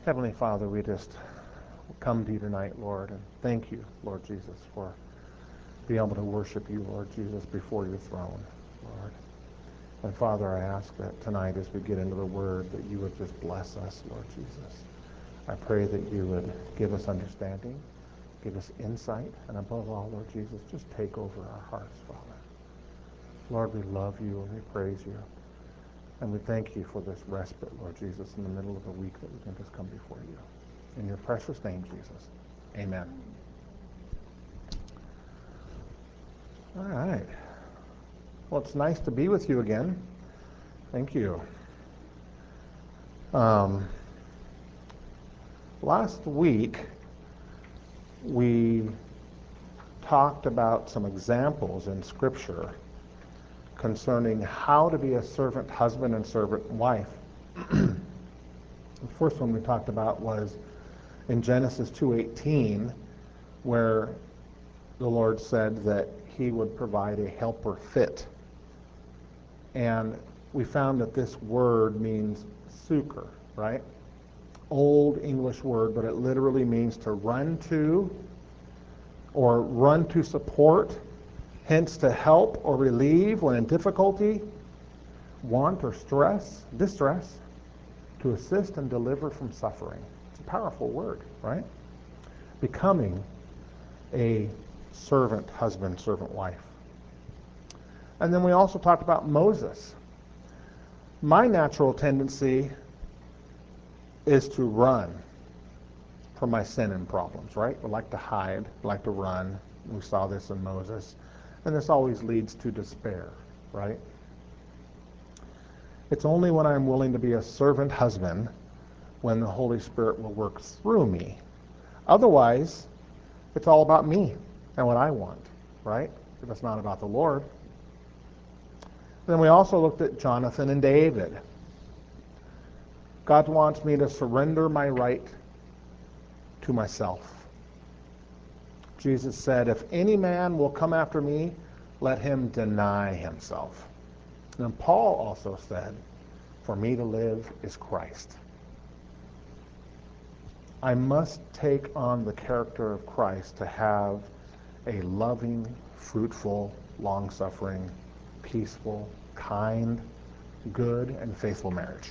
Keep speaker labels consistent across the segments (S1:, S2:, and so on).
S1: Heavenly Father, we just come to you tonight, Lord, and thank you, Lord Jesus, for being able to worship you, Lord Jesus, before your throne, Lord. And Father, I ask that tonight as we get into the Word that you would just bless us, Lord Jesus. I pray that you would give us understanding, give us insight, and above all, Lord Jesus, just take over our hearts, Father. Lord, we love you and we praise you. And we thank you for this respite, Lord Jesus, in the middle of the week that we can just come before you. In your precious name, Jesus. Amen. All right. Well, it's nice to be with you again. Thank you. Last week, we talked about some examples in Scripture concerning how to be a servant husband and servant wife. The first one we talked about was in Genesis 2:18, where the Lord said that he would provide a helper fit. And we found that this word means succor, right? Old English word, but it literally means to run to or run to support, hence to help or relieve when in difficulty, want or distress, to assist and deliver from suffering. It's a powerful word, right? Becoming a servant husband, servant wife. And then we also talked about Moses. My natural tendency is to run from my sin and problems, right? We like to hide, we like to run. We saw this in Moses. And this always leads to despair, right? It's only when I'm willing to be a servant husband when the Holy Spirit will work through me. Otherwise, it's all about me and what I want, right? If it's not about the Lord. Then we also looked at Jonathan and David. God wants me to surrender my right to myself. Jesus said, if any man will come after me, let him deny himself. And Paul also said, for me to live is Christ. I must take on the character of Christ to have a loving, fruitful, long-suffering, peaceful, kind, good, and faithful marriage.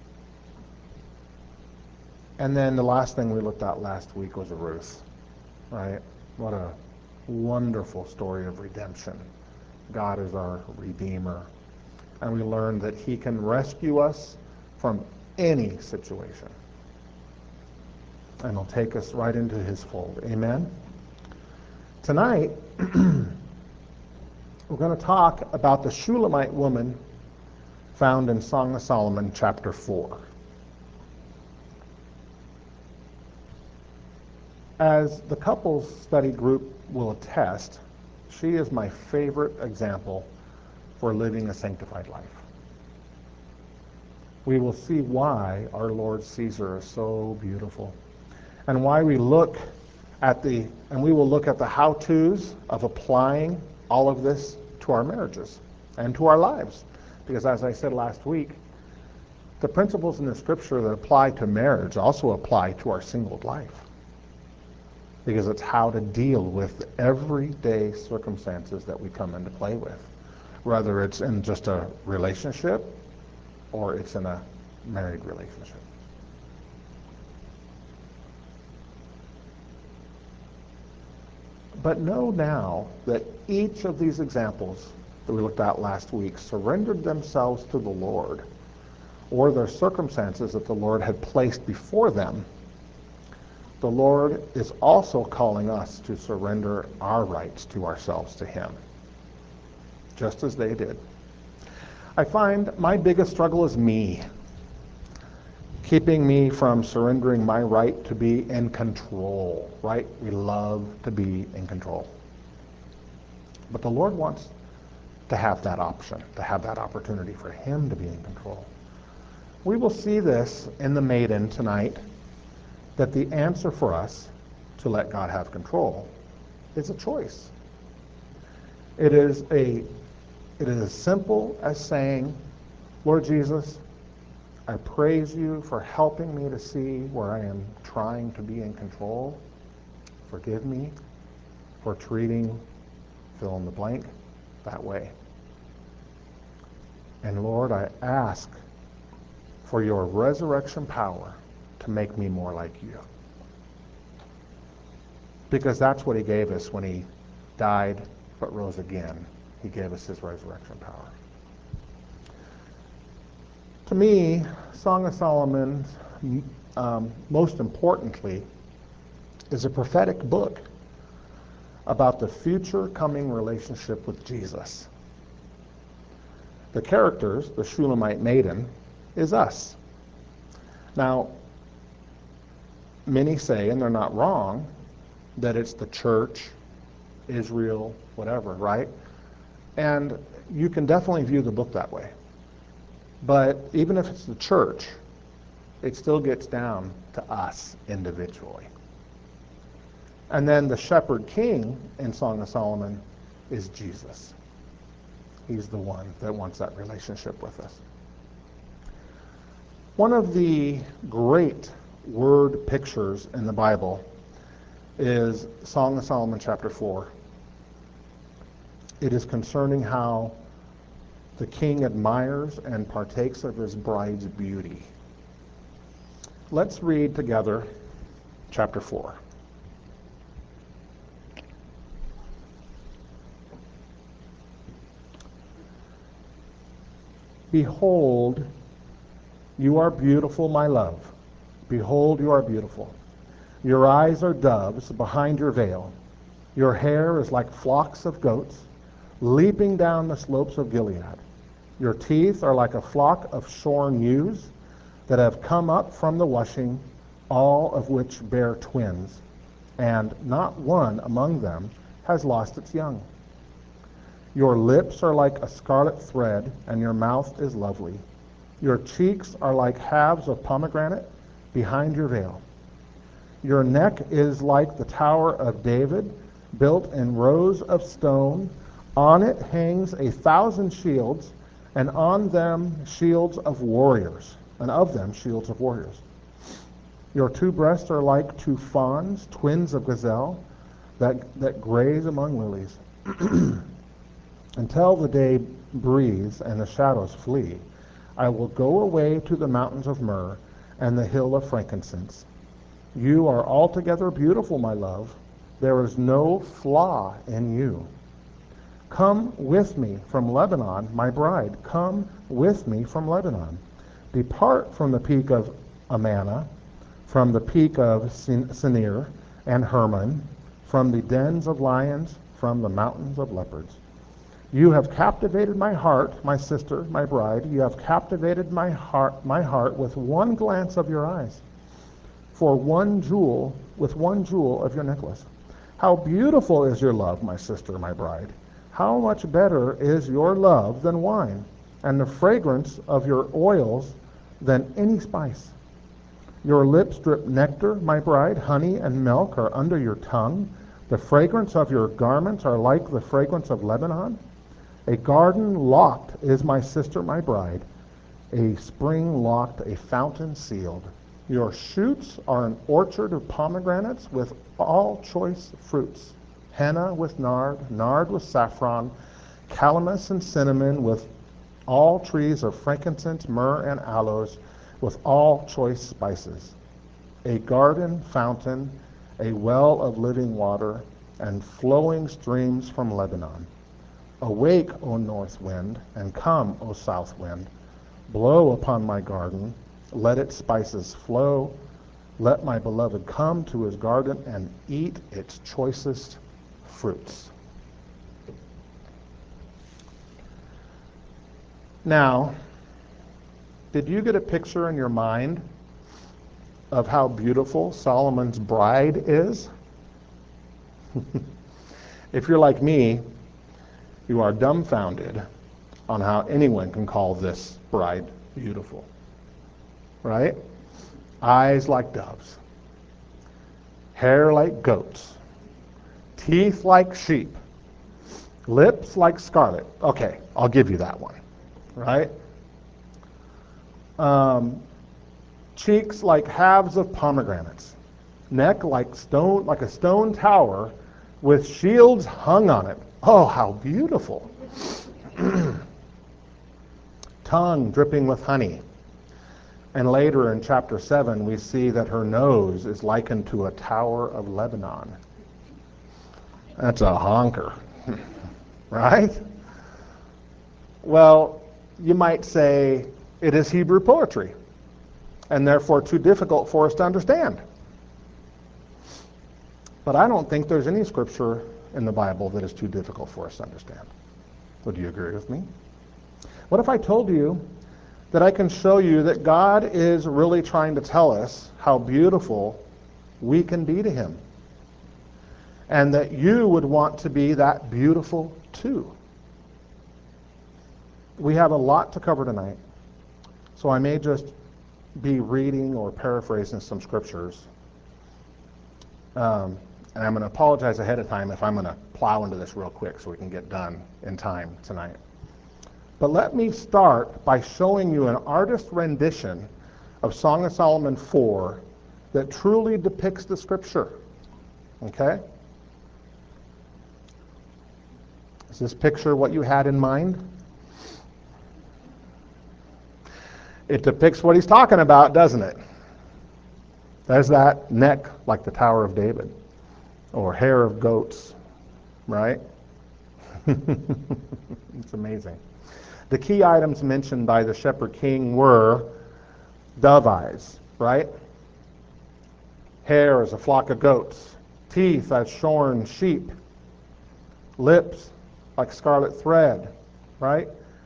S1: And then the last thing we looked at last week was Ruth, right? What a wonderful story of redemption. God is our Redeemer. And we learned that he can rescue us from any situation. And he'll take us right into his fold. Amen? Tonight, we're going to talk about the Shulamite woman found in Song of Solomon, chapter 4. As the couples study group will attest, she is my favorite example for living a sanctified life. We will see why our Lord sees her as so beautiful, and why we will look at the how-tos of applying all of this to our marriages and to our lives. Because as I said last week, the principles in the Scripture that apply to marriage also apply to our single life. Because it's how to deal with everyday circumstances that we come into play with, whether it's in just a relationship or it's in a married relationship. But know now that each of these examples that we looked at last week surrendered themselves to the Lord, or their circumstances that the Lord had placed before them. The Lord is also calling us to surrender our rights to ourselves to him, just as they did. I find my biggest struggle is me, keeping me from surrendering my right to be in control, right? We love to be in control. But the Lord wants to have that option, to have that opportunity for him to be in control. We will see this in the maiden tonight, that the answer for us to let God have control is a choice. It is as simple as saying, Lord Jesus, I praise you for helping me to see where I am trying to be in control. Forgive me for treating fill in the blank that way. And Lord, I ask for your resurrection power to make me more like you. Because that's what he gave us when he died but rose again. He gave us his resurrection power. To me, Song of Solomon, most importantly, is a prophetic book about the future coming relationship with Jesus. The characters, the Shulamite maiden, is us. Now, many say, and they're not wrong, that it's the church, Israel, whatever, right? And you can definitely view the book that way. But even if it's the church, it still gets down to us individually. And then the shepherd king in Song of Solomon is Jesus. He's the one that wants that relationship with us. One of the great word pictures in the Bible is Song of Solomon chapter 4. It is concerning how the king admires and partakes of his bride's beauty. Let's read together chapter 4. Behold, you are beautiful, my love. Behold, you are beautiful. Your eyes are doves behind your veil. Your hair is like flocks of goats leaping down the slopes of Gilead. Your teeth are like a flock of shorn ewes that have come up from the washing, all of which bear twins, and not one among them has lost its young. Your lips are like a scarlet thread, and your mouth is lovely. Your cheeks are like halves of pomegranate behind your veil. Your neck is like the Tower of David, built in rows of stone. On it hangs 1,000 shields, and on them shields of warriors, and of them shields of warriors. Your two breasts are like two fawns, twins of gazelle, that graze among lilies. Until the day breathes and the shadows flee, I will go away to the mountains of myrrh and the hill of frankincense. You are altogether beautiful, my love. There is no flaw in you. Come with me from Lebanon, my bride. Come with me from Lebanon. Depart from the peak of Amana, from the peak of Senir and Hermon, from the dens of lions, from the mountains of leopards. You have captivated my heart, my sister, my bride. You have captivated my heart with one glance of your eyes, with one jewel of your necklace. How beautiful is your love, my sister, my bride. How much better is your love than wine, and the fragrance of your oils than any spice. Your lips drip nectar, my bride. Honey and milk are under your tongue. The fragrance of your garments are like the fragrance of Lebanon. A garden locked is my sister, my bride. A spring locked, a fountain sealed. Your shoots are an orchard of pomegranates with all choice fruits. Henna with nard with saffron, calamus and cinnamon, with all trees of frankincense, myrrh, and aloes, with all choice spices. A garden fountain, a well of living water, and flowing streams from Lebanon. Awake, O north wind, and come, O south wind. Blow upon my garden, let its spices flow. Let my beloved come to his garden and eat its choicest fruits. Now, did you get a picture in your mind of how beautiful Solomon's bride is? If you're like me, you are dumbfounded on how anyone can call this bride beautiful. Right? Eyes like doves, hair like goats, teeth like sheep, lips like scarlet. Okay, I'll give you that one. Right? Um, cheeks like halves of pomegranates, neck like a stone tower with shields hung on it. Oh, how beautiful. Tongue dripping with honey. And later in chapter 7, we see that her nose is likened to a tower of Lebanon. That's a honker, right? Well, you might say it is Hebrew poetry, and therefore too difficult for us to understand. But I don't think there's any scripture in the Bible that is too difficult for us to understand. Would you agree with me? What if I told you that I can show you that God is really trying to tell us how beautiful we can be to him, and that you would want to be that beautiful too? We have a lot to cover tonight, so I may just be reading or paraphrasing some scriptures. And I'm going to apologize ahead of time if I'm going to plow into this real quick so we can get done in time tonight. But let me start by showing you an artist rendition of Song of Solomon 4 that truly depicts the scripture. Okay? Is this picture what you had in mind? It depicts what he's talking about, doesn't it? There's that neck like the Tower of David, or hair of goats, right? It's amazing. The key items mentioned by the shepherd king were dove eyes, right? Hair as a flock of goats, teeth as shorn sheep, lips like scarlet thread, right?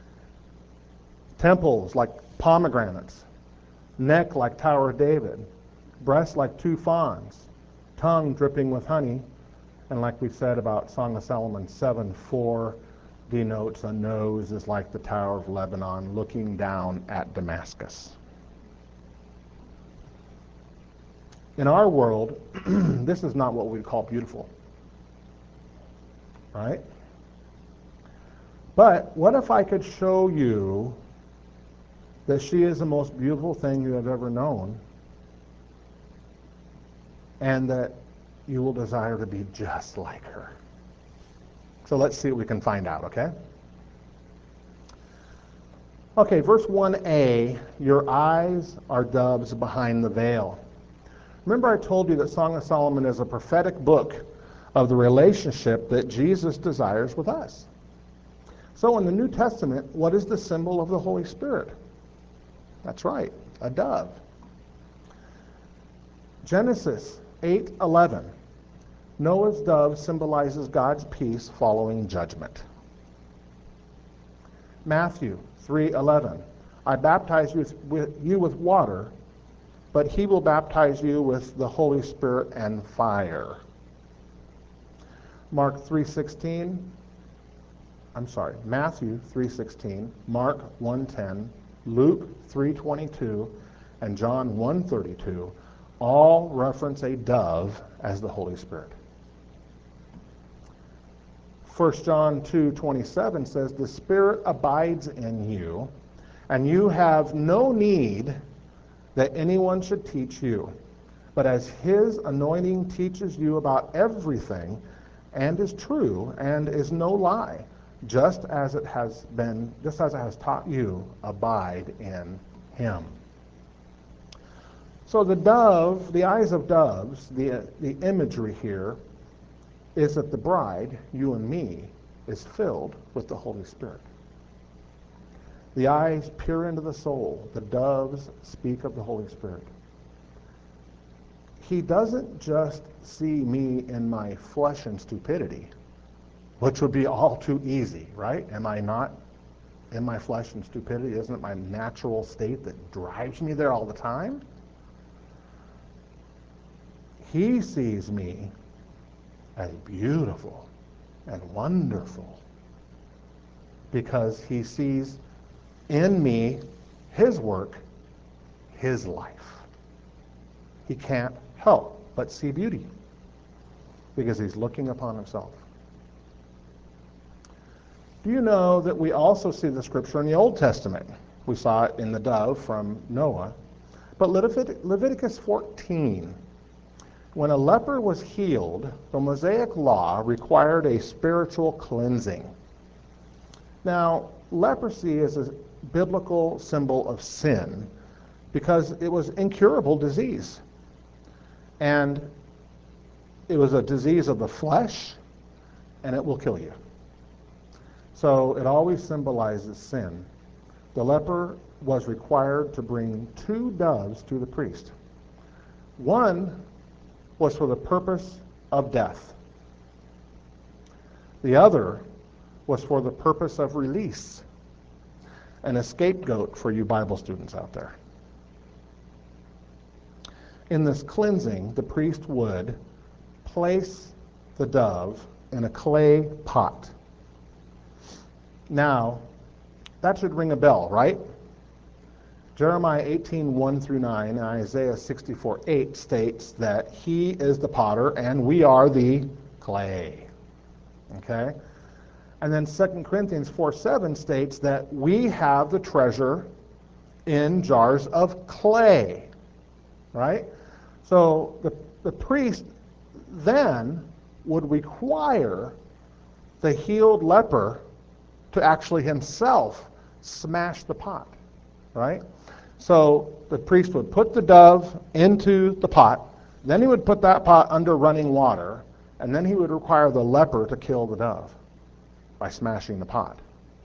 S1: Temples like pomegranates, neck like Tower of David, breasts like two fawns, tongue dripping with honey, and like we said about Song of Solomon 7:4 denotes a nose is like the Tower of Lebanon looking down at Damascus. In our world, this is not what we'd call beautiful, right? But what if I could show you that she is the most beautiful thing you have ever known, and that you will desire to be just like her? So let's see what we can find out, okay? Okay, verse 1a, your eyes are doves behind the veil. Remember I told you that Song of Solomon is a prophetic book of the relationship that Jesus desires with us. So in the New Testament, what is the symbol of the Holy Spirit? That's right, a dove. Genesis 8:11. Noah's dove symbolizes God's peace following judgment. Matthew 3:11. I baptize you with water, but he will baptize you with the Holy Spirit and fire. Matthew 3:16, Mark 1:10, Luke 3:22, and John 1:32 all reference a dove as the Holy Spirit. 1 John 2:27 says, the Spirit abides in you, and you have no need that anyone should teach you. But as his anointing teaches you about everything, and is true, and is no lie, just as it has taught you, abide in him. So the dove, the eyes of doves, the imagery here is that the bride, you and me, is filled with the Holy Spirit. The eyes peer into the soul. The doves speak of the Holy Spirit. He doesn't just see me in my flesh and stupidity, which would be all too easy, right? Am I not in my flesh and stupidity? Isn't it my natural state that drives me there all the time? He sees me as beautiful and wonderful because he sees in me his work, his life. He can't help but see beauty because he's looking upon himself. Do you know that we also see the scripture in the Old Testament? We saw it in the dove from Noah. But Leviticus 14, when a leper was healed, the Mosaic law required a spiritual cleansing. Now, leprosy is a biblical symbol of sin because it was incurable disease. And it was a disease of the flesh, and it will kill you. So it always symbolizes sin. The leper was required to bring 2 doves to the priest. One was for the purpose of death. The other was for the purpose of release, and a scapegoat for you Bible students out there. In this cleansing, the priest would place the dove in a clay pot. Now, that should ring a bell, right? Jeremiah 18:1 through 9, and Isaiah 64:8 states that he is the potter and we are the clay. Okay? And then 2 Corinthians 4:7 states that we have the treasure in jars of clay. Right? So the priest then would require the healed leper to actually himself smash the pot. Right? So the priest would put the dove into the pot, then he would put that pot under running water, and then he would require the leper to kill the dove by smashing the pot.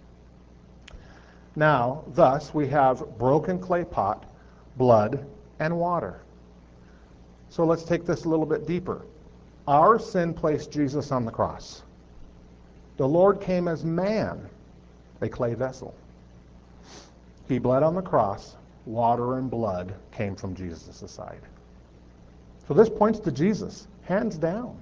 S1: Now, thus, we have broken clay pot, blood, and water. So let's take this a little bit deeper. Our sin placed Jesus on the cross. The Lord came as man, a clay vessel. He bled on the cross. Water and blood came from Jesus' side. So this points to Jesus, hands down.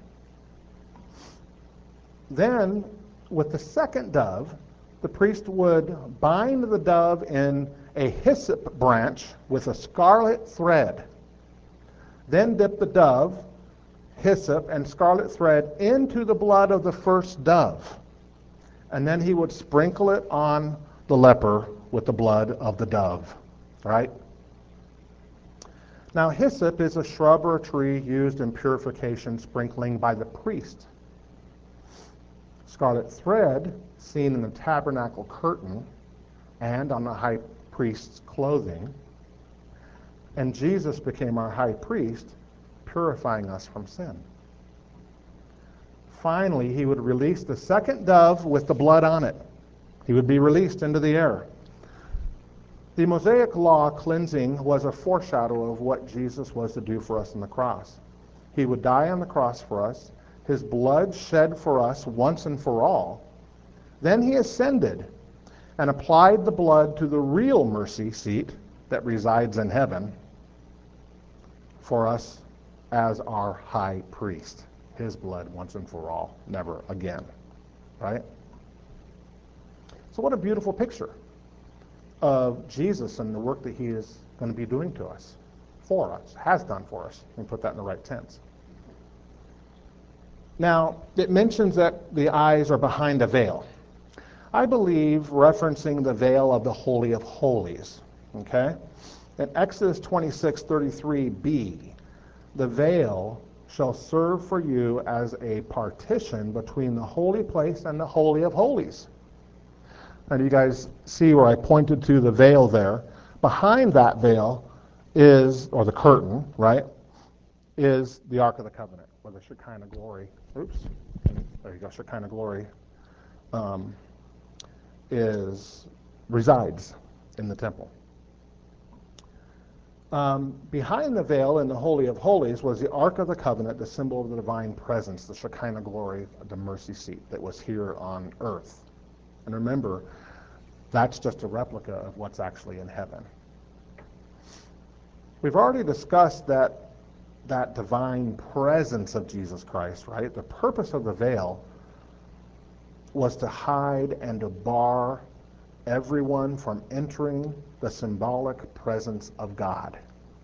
S1: Then, with the second dove, the priest would bind the dove in a hyssop branch with a scarlet thread. Then dip the dove, hyssop, and scarlet thread into the blood of the first dove. And then he would sprinkle it on the leper with the blood of the dove. Right? Now, hyssop is a shrub or a tree used in purification sprinkling by the priest. Scarlet thread, seen in the tabernacle curtain and on the high priest's clothing. And Jesus became our high priest, purifying us from sin. Finally, he would release the second dove with the blood on it. He would be released into the air. The Mosaic law cleansing was a foreshadow of what Jesus was to do for us on the cross. He would die on the cross for us, his blood shed for us once and for all. Then he ascended and applied the blood to the real mercy seat that resides in heaven for us as our high priest. His blood once and for all, never again. Right? So what a beautiful picture of Jesus and the work that he is going to be doing to us, for us, has done for us. We can put that in the right tense. Now, it mentions that the eyes are behind a veil. I believe referencing the veil of the Holy of Holies. Okay? In Exodus 26:33b, the veil shall serve for you as a partition between the holy place and the Holy of Holies. And you guys see where I pointed to the veil there. Behind that veil is, or the curtain, right, is the Ark of the Covenant, where the Shekinah glory, there you go, Shekinah glory resides in the temple. Behind the veil in the Holy of Holies was the Ark of the Covenant, the symbol of the divine presence, the Shekinah glory, the mercy seat that was here on earth. And remember, that's just a replica of what's actually in heaven. We've already discussed that divine presence of Jesus Christ, right? The purpose of the veil was to hide and to bar everyone from entering the symbolic presence of God.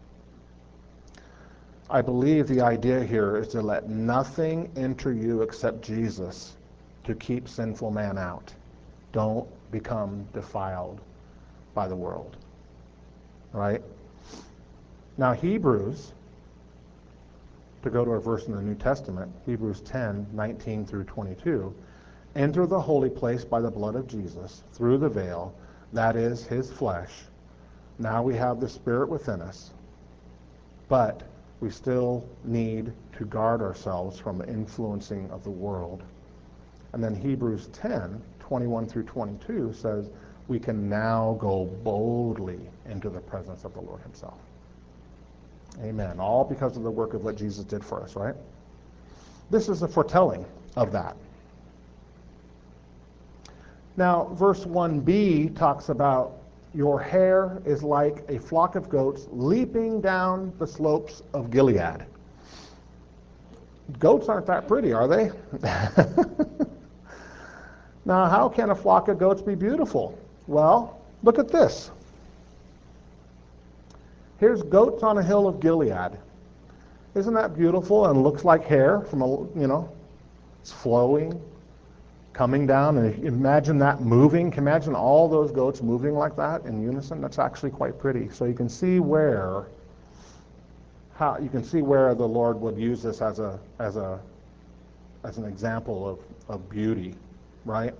S1: I believe the idea here is to let nothing enter you except Jesus, to keep sinful man out. Don't become defiled by the world, right? Now Hebrews, to go to a verse in the New Testament, Hebrews 10:19 through 22, enter the holy place by the blood of Jesus, through the veil, that is his flesh. Now we have the Spirit within us, but we still need to guard ourselves from the influencing of the world. And then Hebrews 10:21 through 22 says, we can now go boldly into the presence of the Lord himself. Amen. All because of the work of what Jesus did for us, right? This is a foretelling of that. Now, verse 1b talks about your hair is like a flock of goats leaping down the slopes of Gilead. Goats aren't that pretty, are they? Now, how can a flock of goats be beautiful? Well, look at this. Here's goats on a hill of Gilead. Isn't that beautiful and looks like hair from it's flowing, coming down, and imagine that moving. Can you imagine all those goats moving like that in unison? That's actually quite pretty. So you can see where the Lord would use this as an example of beauty, right?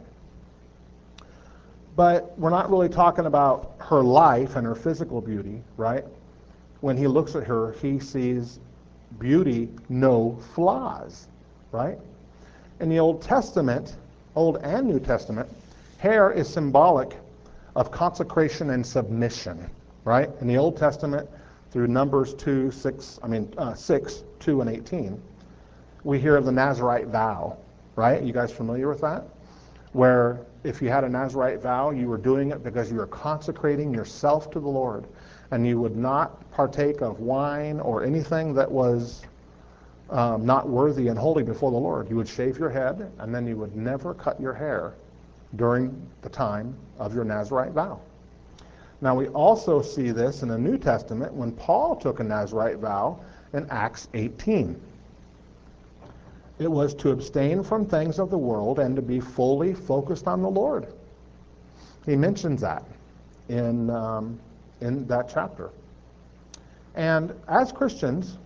S1: But we're not really talking about her life and her physical beauty, right? When he looks at her, he sees beauty, no flaws, right? In the Old Testament, Old and New Testament, hair is symbolic of consecration and submission, right? In the Old Testament, through Numbers 6, 2 and 18, we hear of the Nazirite vow, right? You guys familiar with that? Where if you had a Nazirite vow, you were doing it because you were consecrating yourself to the Lord, and you would not partake of wine or anything that was not worthy and holy before the Lord. You would shave your head, and then you would never cut your hair during the time of your Nazirite vow. Now we also see this in the New Testament when Paul took a Nazirite vow in Acts 18. It was to abstain from things of the world and to be fully focused on the Lord. He mentions that in that chapter. And as Christians,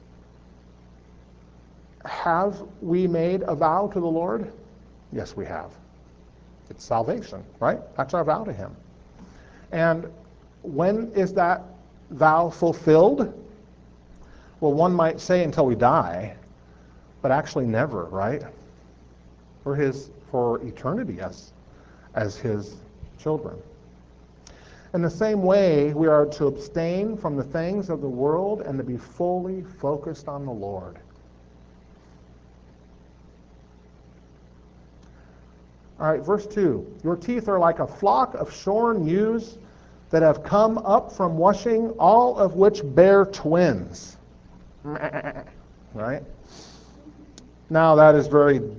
S1: have we made a vow to the Lord? Yes, we have. It's salvation, right? That's our vow to him. And when is that vow fulfilled? Well, one might say until we die, but actually never, right? For eternity as his children. In the same way, we are to abstain from the things of the world and to be fully focused on the Lord. All right, verse 2. Your teeth are like a flock of shorn ewes that have come up from washing, all of which bear twins. Right? Now what is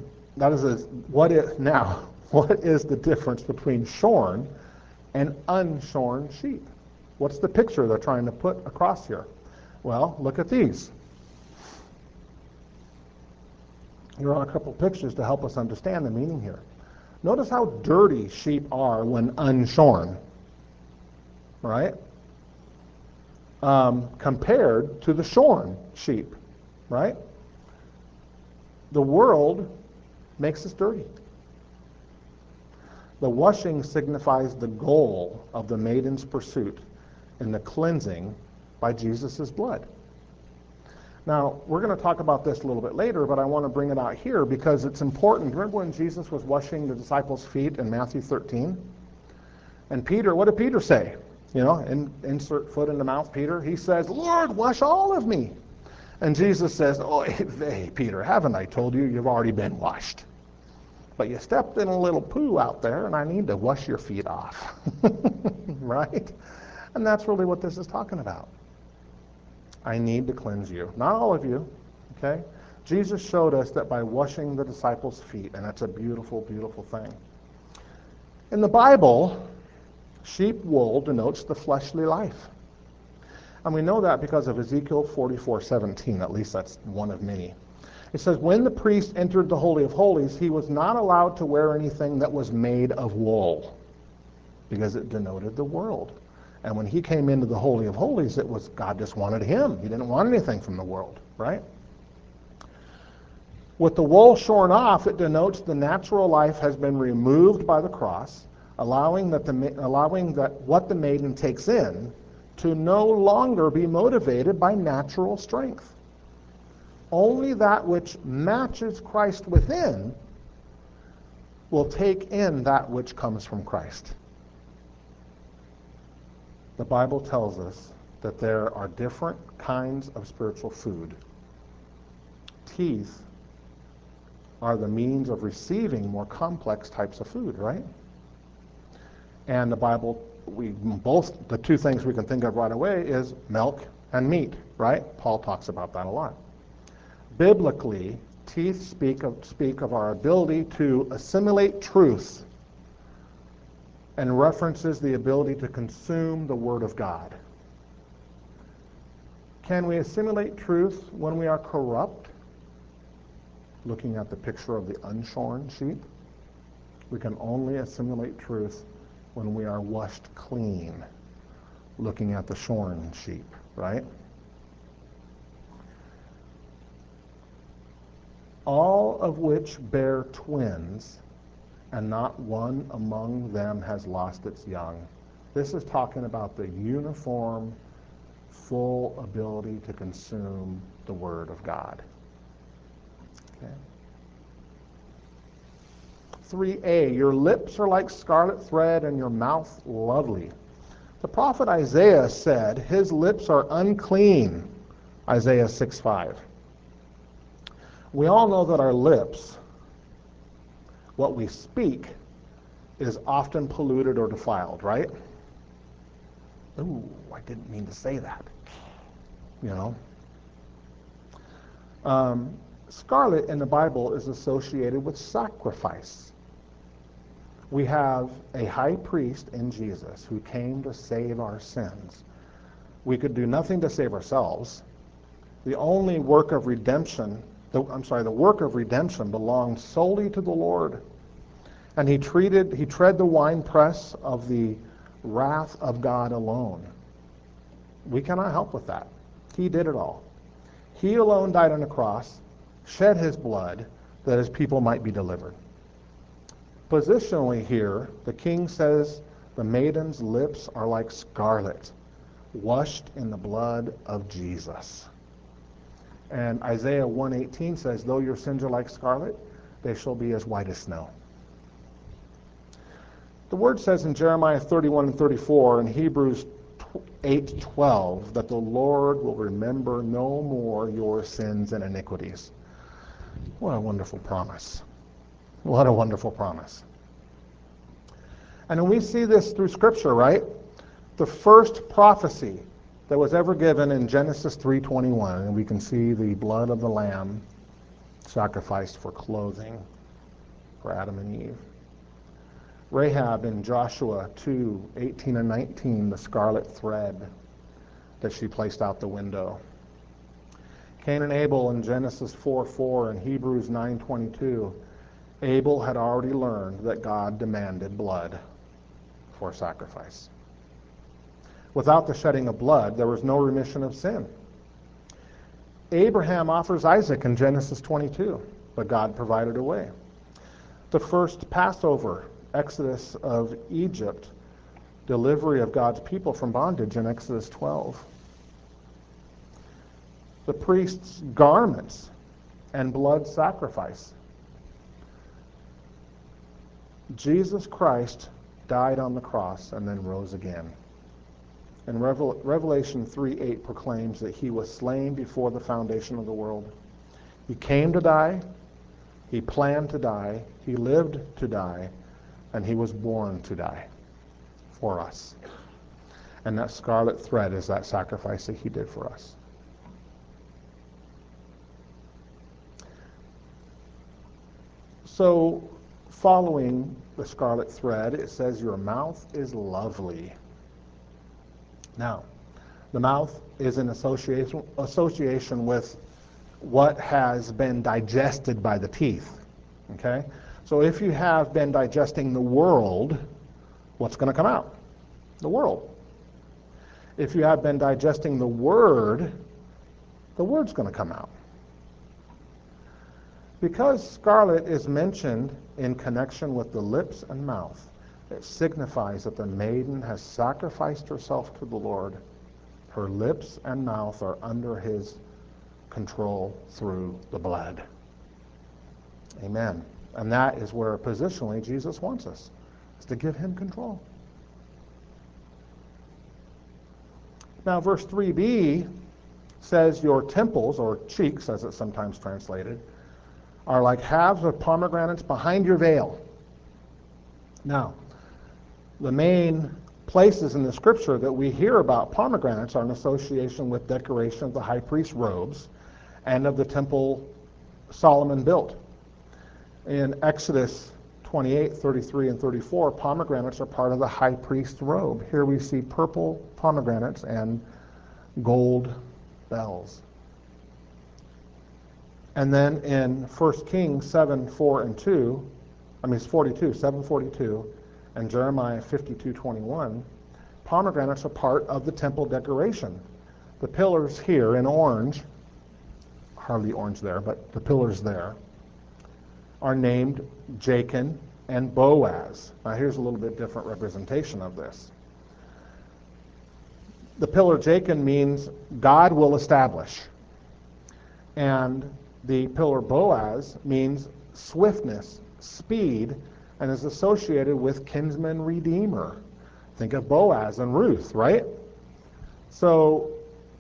S1: the difference between shorn and unshorn sheep? What's the picture they're trying to put across here? Well, look at these. Here are a couple pictures to help us understand the meaning here. Notice how dirty sheep are when unshorn, right? Compared to the shorn sheep, right? The world makes us dirty. The washing signifies the goal of the maiden's pursuit in the cleansing by Jesus' blood. Now, we're going to talk about this a little bit later, but I want to bring it out here because it's important. Remember when Jesus was washing the disciples' feet in Matthew 13? And Peter, what did Peter say? Insert foot in the mouth, Peter. He says, Lord, wash all of me. And Jesus says, oh, hey, Peter, haven't I told you you've already been washed? But you stepped in a little poo out there, and I need to wash your feet off. Right? And that's really what this is talking about. I need to cleanse you. Not all of you, okay? Jesus showed us that by washing the disciples' feet, and that's a beautiful, beautiful thing. In the Bible, sheep wool denotes the fleshly life. And we know that because of Ezekiel 44:17, at least that's one of many. It says, when the priest entered the Holy of Holies, he was not allowed to wear anything that was made of wool. because it denoted the world. And when he came into the Holy of Holies, it was God just wanted him. He didn't want anything from the world, right? With the wool shorn off, it denotes the natural life has been removed by the cross, allowing that what the maiden takes in to no longer be motivated by natural strength. Only that which matches Christ within will take in that which comes from Christ. The Bible tells us that there are different kinds of spiritual food. Teeth are the means of receiving more complex types of food, right? And the Bible, the two things we can think of right away is milk and meat, right? Paul talks about that a lot. Biblically, teeth speak of our ability to assimilate truth and references the ability to consume the Word of God. Can we assimilate truth when we are corrupt? Looking at the picture of the unshorn sheep, we can only assimilate truth when we are washed clean, looking at the shorn sheep, right? All of which bear twins, and not one among them has lost its young. This is talking about the uniform, full ability to consume the Word of God. Okay. 3a, your lips are like scarlet thread and your mouth lovely. The prophet Isaiah said his lips are unclean, Isaiah 6:5. We all know that our lips, what we speak, is often polluted or defiled, right? Ooh, I didn't mean to say that. You know? Scarlet in the Bible is associated with sacrifice. We have a high priest in Jesus who came to save our sins. We could do nothing to save ourselves. The work of redemption belongs solely to the Lord. And he tread the winepress of the wrath of God alone. We cannot help with that. He did it all. He alone died on the cross, shed his blood, that his people might be delivered. Positionally here, the king says the maiden's lips are like scarlet, washed in the blood of Jesus. And Isaiah 1:18 says, though your sins are like scarlet, they shall be as white as snow. The word says in Jeremiah 31 and 34 and Hebrews 8:12 that the Lord will remember no more your sins and iniquities. What a wonderful promise. What a wonderful promise. And we see this through Scripture, right? The first prophecy that was ever given in Genesis 3:21, and we can see the blood of the lamb sacrificed for clothing for Adam and Eve. Rahab in Joshua 2:18 and 19, the scarlet thread that she placed out the window. Cain and Abel in Genesis 4:4 and Hebrews 9:22, Abel had already learned that God demanded blood for sacrifice. Without the shedding of blood, there was no remission of sin. Abraham offers Isaac in Genesis 22, but God provided a way. The first Passover, Exodus of Egypt, delivery of God's people from bondage in Exodus 12. The priest's garments and blood sacrifice. Jesus Christ died on the cross and then rose again. And Revelation 3:8 proclaims that he was slain before the foundation of the world. He came to die, he planned to die, he lived to die, and he was born to die for us. And that scarlet thread is that sacrifice that he did for us. So, following the scarlet thread, it says your mouth is lovely. Now, the mouth is in association with what has been digested by the teeth. Okay? So if you have been digesting the world, what's going to come out? The world. If you have been digesting the word's going to come out. Because scarlet is mentioned in connection with the lips and mouth, it signifies that the maiden has sacrificed herself to the Lord. Her lips and mouth are under his control through the blood. Amen. And that is where positionally Jesus wants us, is to give him control. Now verse 3b says, your temples, or cheeks as it's sometimes translated, are like halves of pomegranates behind your veil. Now, the main places in the scripture that we hear about pomegranates are in association with decoration of the high priest's robes and of the temple Solomon built. In Exodus 28, 33, and 34, pomegranates are part of the high priest's robe. Here we see purple pomegranates and gold bells. And then in 1 Kings 7, 4, and 2, 7:42, and Jeremiah 52:21, pomegranates are part of the temple decoration. The pillars here in orange, hardly orange there, but the pillars there, are named Jachin and Boaz. Now here's a little bit different representation of this. The pillar Jachin means God will establish. And the pillar Boaz means swiftness, speed, and is associated with kinsman redeemer. Think of Boaz and Ruth, right? So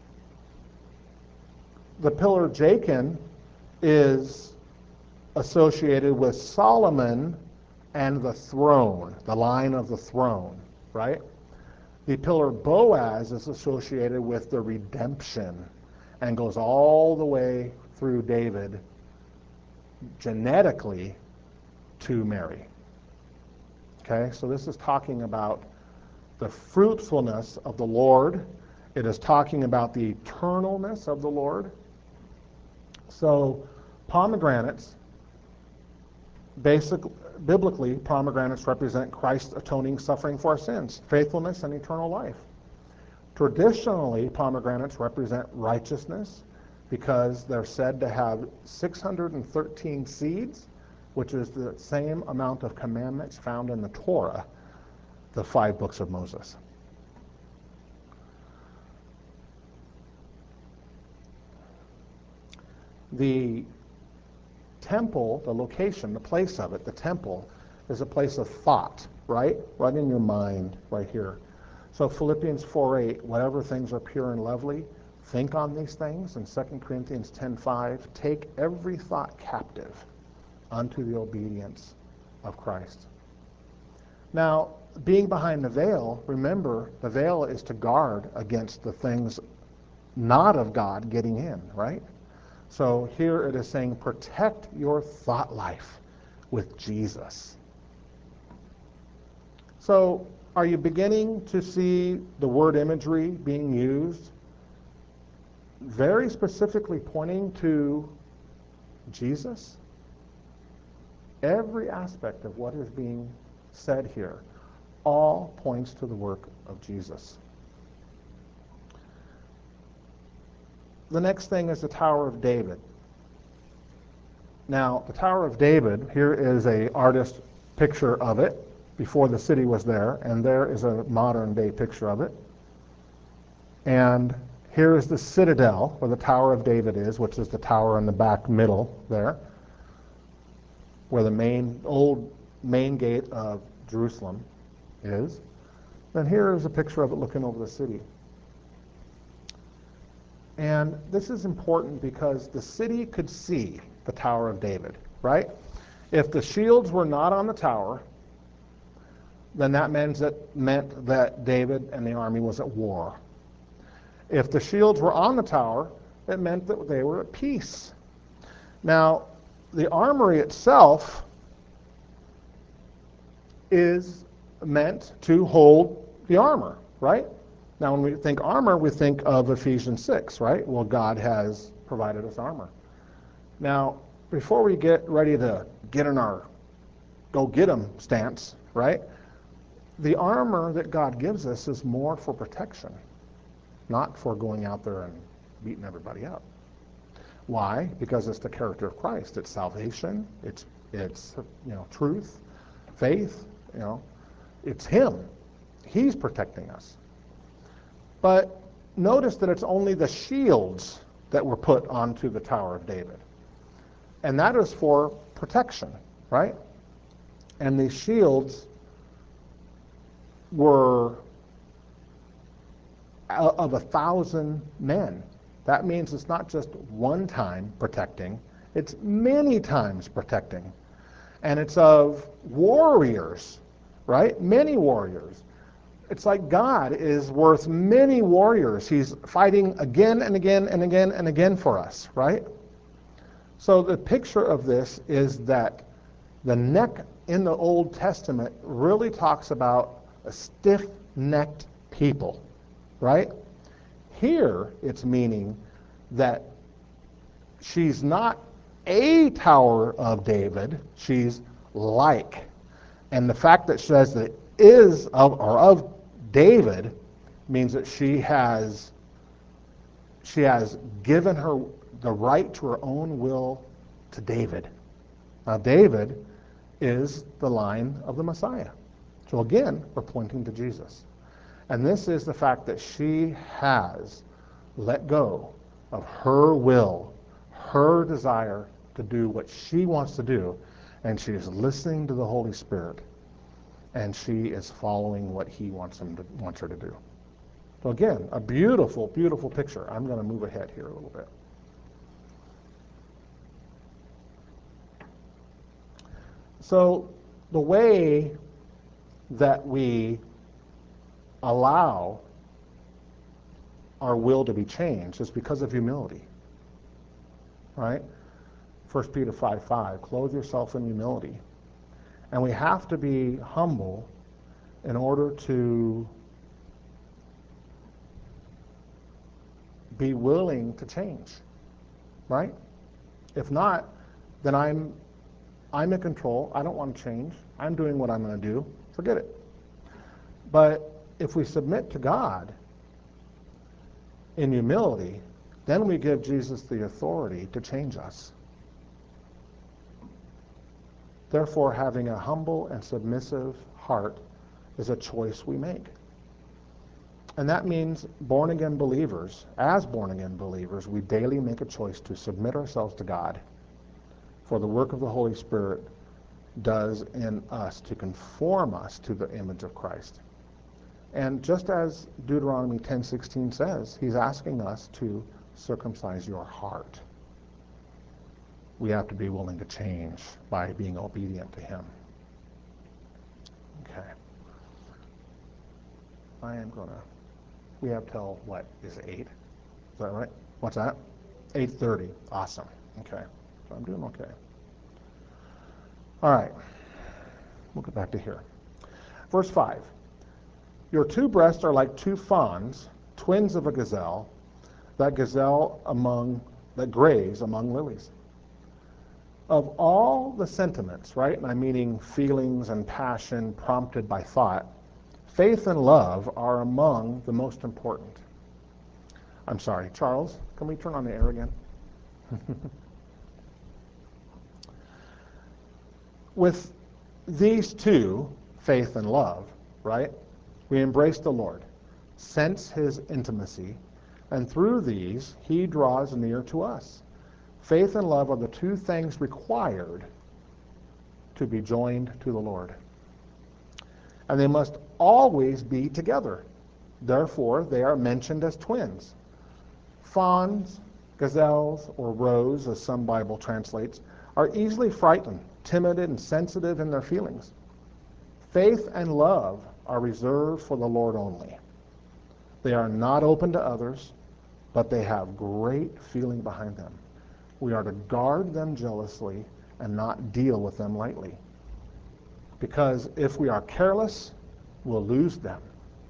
S1: the pillar Jachin is associated with Solomon and the throne, the line of the throne, right? The pillar Boaz is associated with the redemption and goes all the way through David genetically to Mary. Okay, so this is talking about the fruitfulness of the Lord. It is talking about the eternalness of the Lord. So pomegranates, biblically, pomegranates represent Christ's atoning suffering for our sins, faithfulness, and eternal life. Traditionally, pomegranates represent righteousness because they're said to have 613 seeds, which is the same amount of commandments found in the Torah, the 5 books of Moses. The temple, the location, the place of it, the temple, is a place of thought, right? Right in your mind, right here. So Philippians 4:8, whatever things are pure and lovely, think on these things. And 2 Corinthians 10:5, take every thought captive unto the obedience of Christ. Now, being behind the veil, remember, the veil is to guard against the things not of God getting in, right? So here it is saying, protect your thought life with Jesus. So are you beginning to see the word imagery being used very specifically pointing to Jesus? Every aspect of what is being said here all points to the work of Jesus. The next thing is the Tower of David. Now, the Tower of David, here is an artist picture of it before the city was there, and there is a modern day picture of it. And here is the citadel where the Tower of David is, which is the tower in the back middle there, where the old main gate of Jerusalem is. Then here is a picture of it looking over the city. And this is important because the city could see the Tower of David, right? If the shields were not on the tower, then that meant that David and the army was at war. If the shields were on the tower, it meant that they were at peace. Now, the armory itself is meant to hold the armor, right? Now, when we think armor, we think of Ephesians 6, right? Well, God has provided us armor. Now, before we get ready to get in our go-get-'em stance, right? the armor that God gives us is more for protection, not for going out there and beating everybody up. Why? Because it's the character of Christ. It's salvation. It's truth, faith. It's Him. He's protecting us. But notice that it's only the shields that were put onto the Tower of David. And that is for protection, right? And these shields were of 1,000 men. That means it's not just one time protecting, it's many times protecting. And it's of warriors, right? Many warriors. It's like God is worth many warriors. He's fighting again and again and again and again for us, right? So the picture of this is that the neck in the Old Testament really talks about a stiff-necked people, right? Here it's meaning that she's not a Tower of David, she's like. And the fact that she says that is of David means that she has given her the right to her own will to David. Now David is the line of the Messiah. So again, we're pointing to Jesus. And this is the fact that she has let go of her will, her desire to do what she wants to do, and she is listening to the Holy Spirit, and she is following what He wants her to do. So again, a beautiful, beautiful picture. I'm going to move ahead here a little bit. So the way that we allow our will to be changed is because of humility, right? 1 Peter 5:5, clothe yourself in humility. And we have to be humble in order to be willing to change, right? If not, then I'm in control. I don't want to change. I'm doing what I'm going to do. Forget it. But if we submit to God in humility, then we give Jesus the authority to change us. Therefore, having a humble and submissive heart is a choice we make. And that means born-again believers, as born-again believers, we daily make a choice to submit ourselves to God for the work of the Holy Spirit does in us to conform us to the image of Christ. And just as Deuteronomy 10:16 says, He's asking us to circumcise your heart. We have to be willing to change by being obedient to Him. Okay. We have till, what, is it 8? Is that right? What's that? 8:30. Awesome. Okay. So I'm doing okay. All right. We'll get back to here. Verse 5. Your two breasts are like two fawns, twins of a gazelle, that graze among lilies. Of all the sentiments, right, and I'm meaning feelings and passion prompted by thought, faith and love are among the most important. I'm sorry, Charles, can we turn on the air again? With these two, faith and love, right, we embrace the Lord, sense His intimacy, and through these, He draws near to us. Faith and love are the two things required to be joined to the Lord. And they must always be together. Therefore, they are mentioned as twins. Fawns, gazelles, or roes, as some Bible translates, are easily frightened, timid, and sensitive in their feelings. Faith and love are reserved for the Lord only. They are not open to others, but they have great feeling behind them. We are to guard them jealously and not deal with them lightly. Because if we are careless, we'll lose them.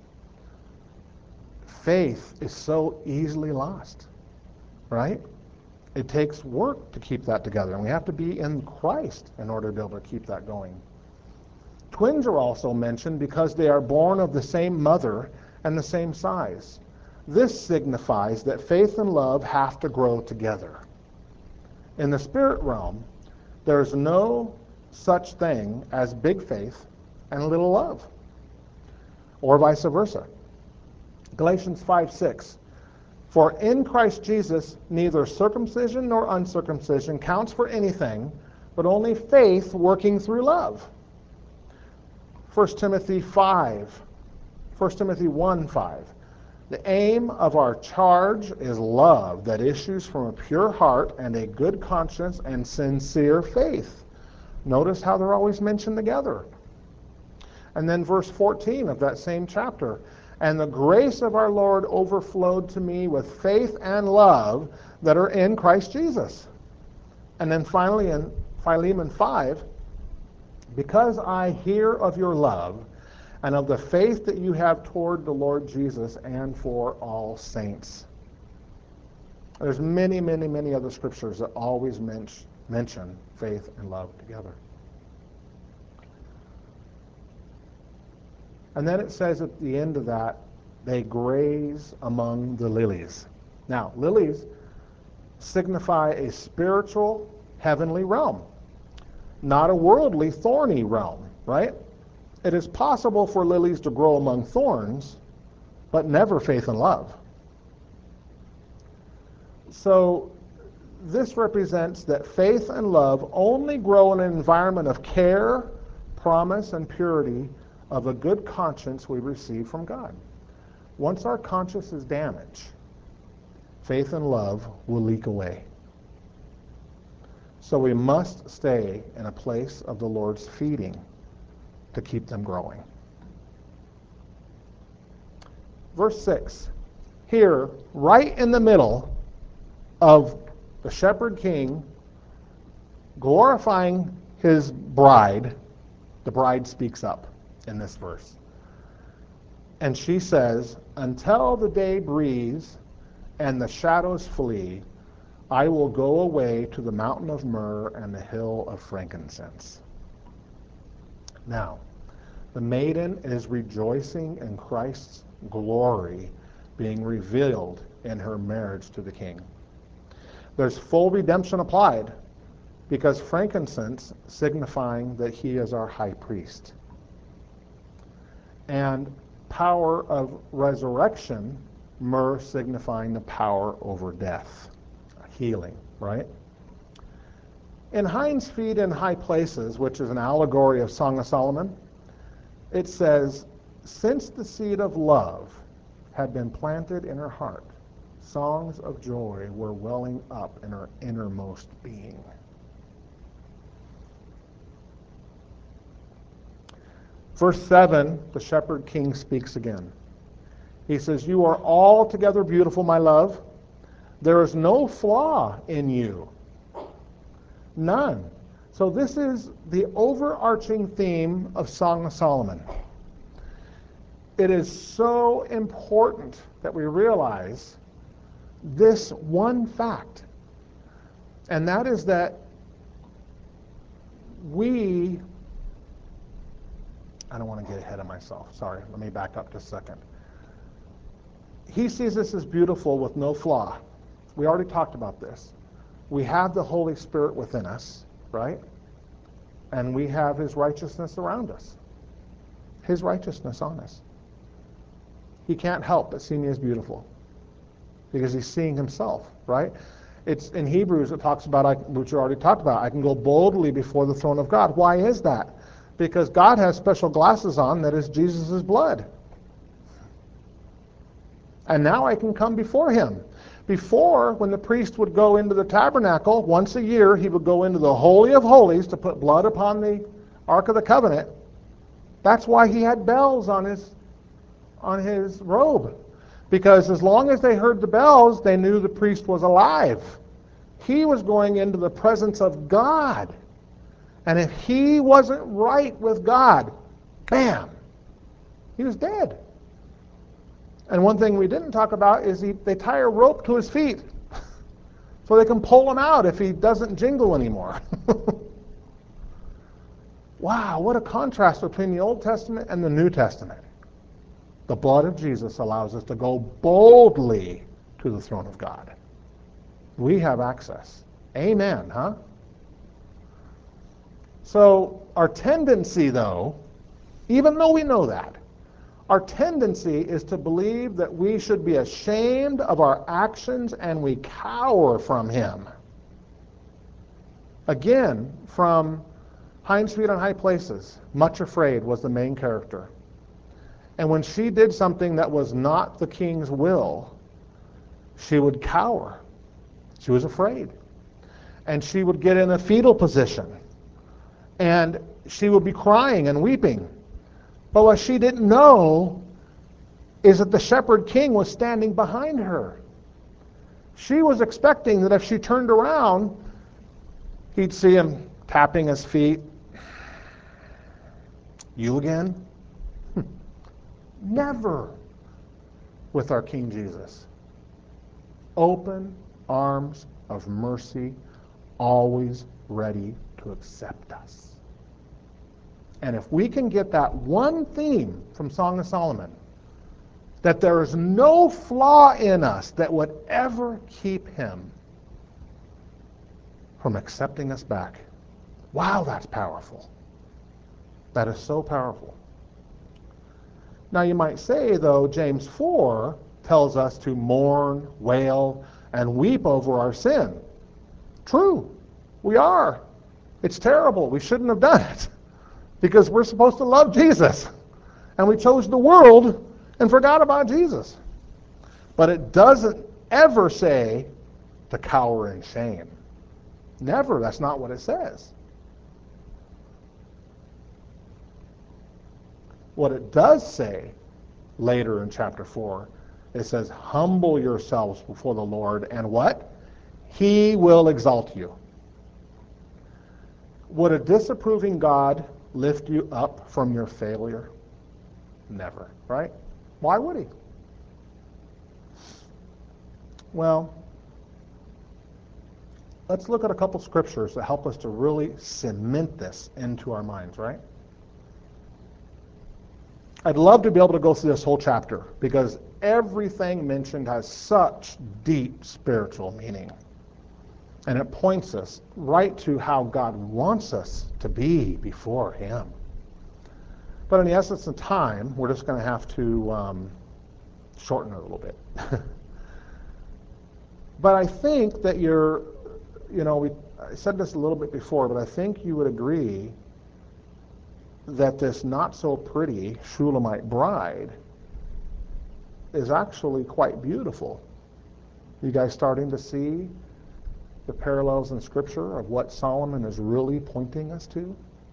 S1: Faith is so easily lost, right? It takes work to keep that together, and we have to be in Christ in order to be able to keep that going. Twins are also mentioned because they are born of the same mother and the same size. This signifies that faith and love have to grow together. In the spirit realm, there is no such thing as big faith and little love, or vice versa. Galatians 5:6. For in Christ Jesus, neither circumcision nor uncircumcision counts for anything, but only faith working through love. 1 Timothy 1:5. The aim of our charge is love that issues from a pure heart and a good conscience and sincere faith. Notice how they're always mentioned together. And then verse 14 of that same chapter. And the grace of our Lord overflowed to me with faith and love that are in Christ Jesus. And then finally in Philemon 5, because I hear of your love and of the faith that you have toward the Lord Jesus and for all saints. There's many, many, many other scriptures that always mention faith and love together. And then it says at the end of that, they graze among the lilies. Now, lilies signify a spiritual, heavenly realm, not a worldly, thorny realm, right? It is possible for lilies to grow among thorns, but never faith and love. So this represents that faith and love only grow in an environment of care, promise, and purity of a good conscience we receive from God. Once our conscience is damaged, faith and love will leak away. So we must stay in a place of the Lord's feeding to keep them growing. Verse 6. Here, right in the middle of the shepherd king glorifying his bride, the bride speaks up in this verse. And she says, until the day breathes and the shadows flee, I will go away to the mountain of myrrh and the hill of frankincense. Now, the maiden is rejoicing in Christ's glory being revealed in her marriage to the king. There's full redemption applied because frankincense signifying that he is our high priest. And power of resurrection, myrrh signifying the power over death, healing, right? In Hinds' Feet in High Places, which is an allegory of Song of Solomon, it says, since the seed of love had been planted in her heart, songs of joy were welling up in her innermost being. Verse 7, the shepherd king speaks again. He says, you are altogether beautiful, my love. There is no flaw in you. None. So this is the overarching theme of Song of Solomon. It is so important that we realize this one fact, and that is that I don't want to get ahead of myself. Sorry, let me back up just a second. He sees us as beautiful with no flaw. We already talked about this. We have the Holy Spirit within us, right? And we have his righteousness around us. His righteousness on us. He can't help but see me as beautiful because he's seeing himself, right? It's in Hebrews it talks about, which you already talked about, I can go boldly before the throne of God. Why is that? Because God has special glasses on that is Jesus' blood. And now I can come before him. Before, when the priest would go into the tabernacle, once a year, he would go into the Holy of Holies to put blood upon the Ark of the Covenant. That's why he had bells on his robe. Because as long as they heard the bells, they knew the priest was alive. He was going into the presence of God. And if he wasn't right with God, bam, he was dead. And one thing we didn't talk about is they tie a rope to his feet so they can pull him out if he doesn't jingle anymore. Wow, what a contrast between the Old Testament and the New Testament. The blood of Jesus allows us to go boldly to the throne of God. We have access. Amen, huh? So our tendency, though, even though we know that, our tendency is to believe that we should be ashamed of our actions and we cower from him. Again, from Hinds Feet on High Places, Much Afraid was the main character. And when she did something that was not the king's will, she would cower. She was afraid. And she would get in a fetal position. And she would be crying and weeping. But what she didn't know is that the shepherd king was standing behind her. She was expecting that if she turned around, he'd see him tapping his feet. You again? Never with our King Jesus. Open arms of mercy, always ready to accept us. And if we can get that one theme from Song of Solomon, that there is no flaw in us that would ever keep him from accepting us back. Wow, that's powerful. That is so powerful. Now you might say, though, James 4 tells us to mourn, wail, and weep over our sin. True, we are. It's terrible. We shouldn't have done it because we're supposed to love Jesus. And we chose the world and forgot about Jesus. But it doesn't ever say to cower in shame. Never. That's not what it says. What it does say later in chapter 4, it says, humble yourselves before the Lord, and what? He will exalt you. Would a disapproving God lift you up from your failure? Never, right? Why would he? Well, let's look at a couple scriptures that help us to really cement this into our minds, right? I'd love to be able to go through this whole chapter because everything mentioned has such deep spiritual meaning. And it points us right to how God wants us to be before him. But in the essence of time, we're just going to have to shorten it a little bit. But I think that I said this a little bit before, but I think you would agree that this not so pretty Shulamite bride is actually quite beautiful. You guys starting to see the parallels in Scripture of what Solomon is really pointing us to?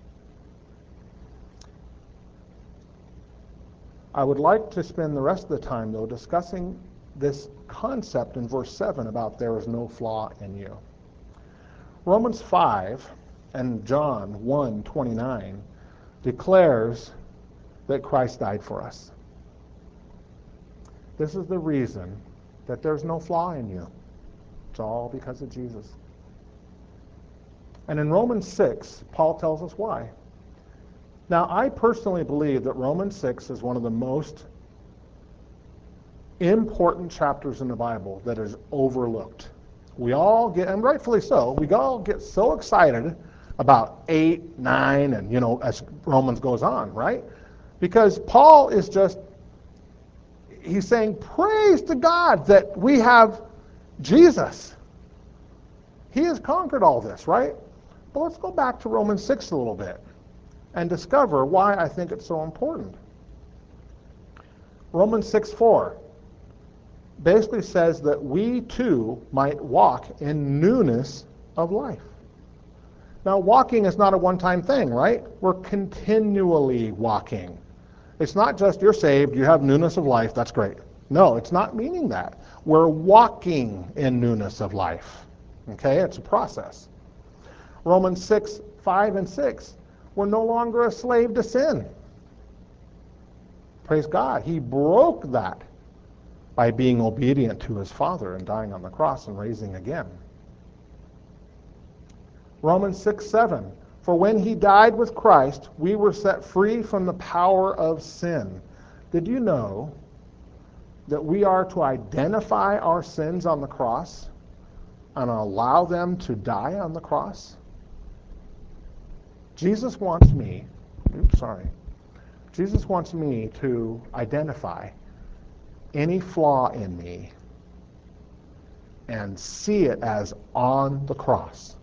S1: I would like to spend the rest of the time, though, discussing this concept in verse 7 about there is no flaw in you. Romans 5 and John 1:29 declares that Christ died for us. This is the reason that there's no flaw in you. It's all because of Jesus. And in Romans 6, Paul tells us why. Now, I personally believe that Romans 6 is one of the most important chapters in the Bible that is overlooked. We all get, and rightfully so, we all get so excited about 8, 9, and, as Romans goes on, right? Because Paul is he's saying, praise to God that we have Jesus. He has conquered all this, right? But let's go back to Romans 6 a little bit and discover why I think it's so important. Romans 6:4 basically says that we too might walk in newness of life. Now, walking is not a one-time thing, right? We're continually walking. It's not just you're saved, you have newness of life, that's great. No, it's not meaning that. We're walking in newness of life. Okay? It's a process. Romans 6:5 and 6, we're no longer a slave to sin. Praise God. He broke that by being obedient to his Father and dying on the cross and raising again. Romans 6:7, For when he died with Christ, we were set free from the power of sin. Did you know that we are to identify our sins on the cross and allow them to die on the cross? Jesus wants me to identify any flaw in me and see it as on the cross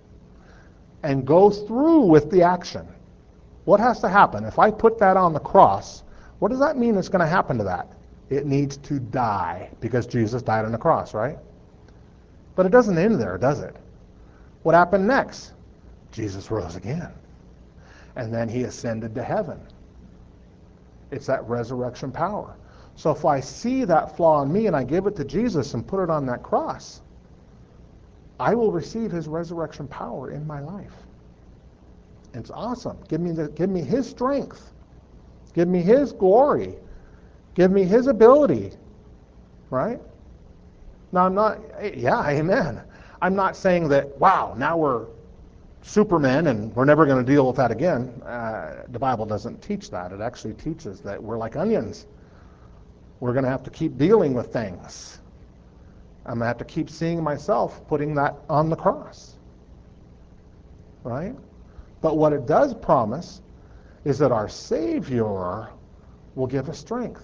S1: and go through with the action. What has to happen? If I put that on the cross, what does that mean is going to happen to that? It needs to die because Jesus died on the cross, right? But it doesn't end there, does it? What happened next? Jesus rose again. And then he ascended to heaven. It's that resurrection power. So if I see that flaw in me and I give it to Jesus and put it on that cross, I will receive his resurrection power in my life. It's awesome. Give me his strength. Give me his glory. Give me his ability. Right? Now amen. I'm not saying that, wow, now we're Supermen and we're never going to deal with that again. The Bible doesn't teach that. It actually teaches that we're like onions. We're going to have to keep dealing with things. I'm going to have to keep seeing myself putting that on the cross. Right? But what it does promise is that our Savior will give us strength.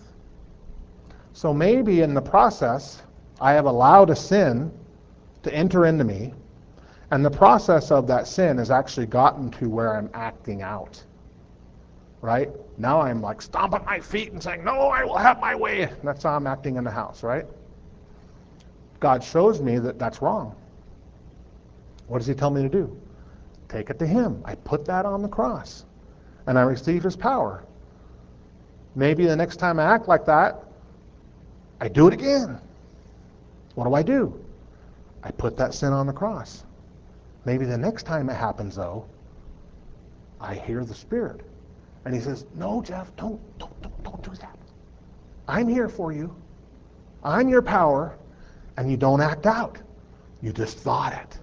S1: So maybe in the process, I have allowed a sin to enter into me, and the process of that sin has actually gotten to where I'm acting out. Right? Now I'm like stomping my feet and saying, no, I will have my way. And that's how I'm acting in the house, right? God shows me that that's wrong. What does he tell me to do? Take it to him. I put that on the cross, and I receive his power. Maybe the next time I act like that, I do it again. What do? I put that sin on the cross. Maybe the next time it happens, though, I hear the Spirit. And he says, no, Jeff, don't do that. I'm here for you. I'm your power. And you don't act out. You just thought it.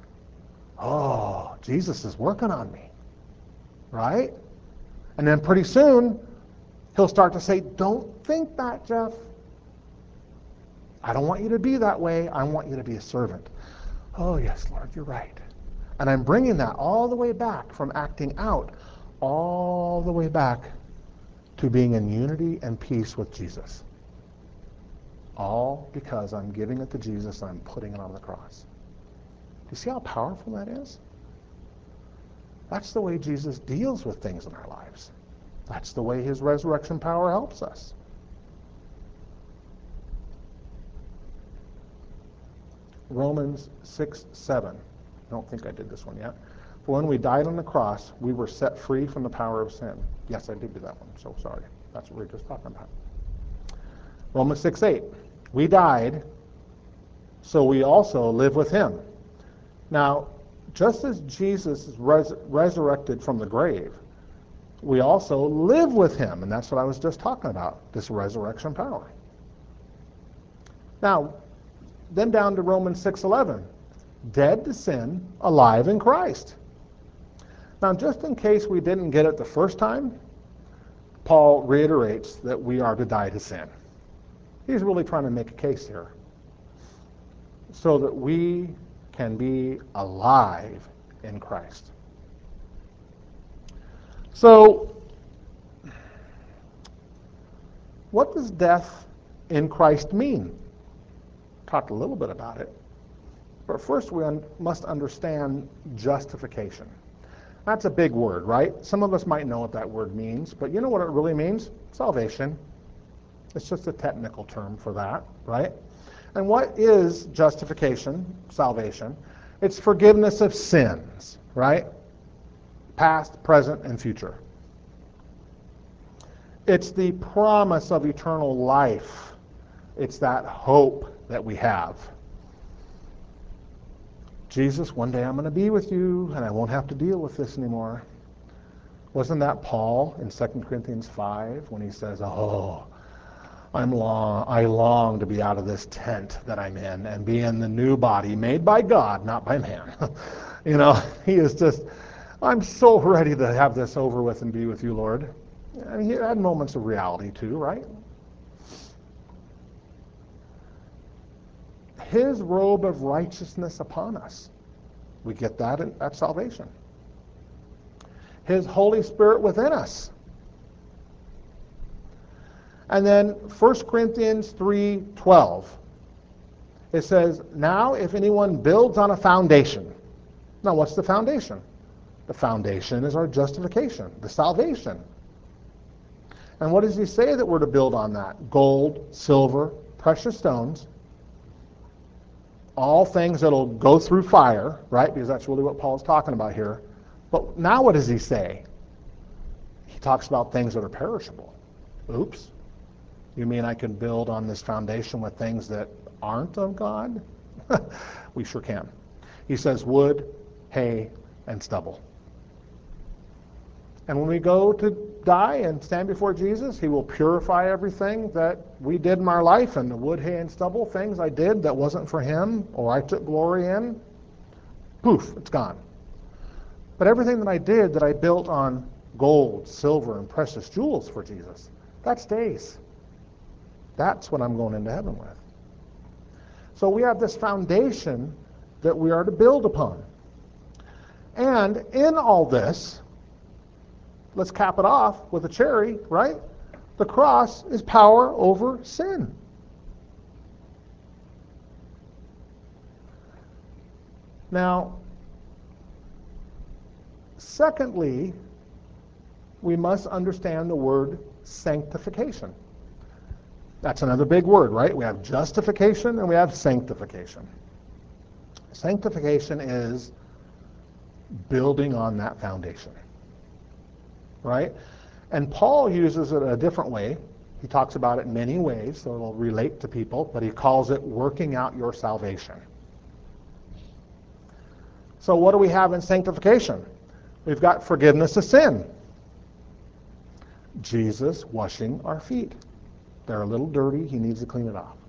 S1: Oh, Jesus is working on me. Right? And then pretty soon, he'll start to say, don't think that, Jeff. I don't want you to be that way. I want you to be a servant. Oh, yes, Lord, you're right. And I'm bringing that all the way back from acting out, all the way back to being in unity and peace with Jesus. All because I'm giving it to Jesus and I'm putting it on the cross. Do you see how powerful that is? That's the way Jesus deals with things in our lives. That's the way his resurrection power helps us. Romans 6:7. I don't think I did this one yet. For when we died on the cross, we were set free from the power of sin. Yes, I did do that one, so sorry. That's what we were just talking about. Romans 6:8. We died, so we also live with him. Now, just as Jesus is resurrected from the grave, we also live with him, and that's what I was just talking about, this resurrection power. Now, then down to Romans 6:11. Dead to sin, alive in Christ. Now, just in case we didn't get it the first time, Paul reiterates that we are to die to sin. He's really trying to make a case here so that we can be alive in Christ. So, what does death in Christ mean? Talked a little bit about it. But first we must understand justification. That's a big word, right? Some of us might know what that word means, but you know what it really means? Salvation. It's just a technical term for that, right? And what is justification, salvation? It's forgiveness of sins, right? Past, present, and future. It's the promise of eternal life. It's that hope that we have. Jesus, one day I'm going to be with you, and I won't have to deal with this anymore. Wasn't that Paul in 2 Corinthians 5 when he says, oh, I long to be out of this tent that I'm in and be in the new body made by God, not by man. You know, he is just I'm so ready to have this over with and be with you, Lord. And he had moments of reality too, right? His robe of righteousness upon us. We get that at salvation. His Holy Spirit within us. And then 1 Corinthians 3:12. It says, now if anyone builds on a foundation. Now what's the foundation? The foundation is our justification, the salvation. And what does he say that we're to build on that? Gold, silver, precious stones, all things that'll go through fire, right? Because that's really what Paul's talking about here. But now what does he say? He talks about things that are perishable. Oops. You mean I can build on this foundation with things that aren't of God? We sure can. He says wood, hay, and stubble. And when we go to die and stand before Jesus, he will purify everything that we did in our life, and the wood, hay, and stubble, things I did that wasn't for him or I took glory in, poof, it's gone. But everything that I did that I built on gold, silver, and precious jewels for Jesus, that stays. That's what I'm going into heaven with. So we have this foundation that we are to build upon. And in all this, let's cap it off with a cherry, right? The cross is power over sin. Now, secondly, we must understand the word sanctification. That's another big word, right? We have justification and we have sanctification. Sanctification is building on that foundation, right? And Paul uses it a different way. He talks about it many ways, so it'll relate to people, but he calls it working out your salvation. So what do we have in sanctification? We've got forgiveness of sin. Jesus washing our feet. They're a little dirty. He needs to clean it off.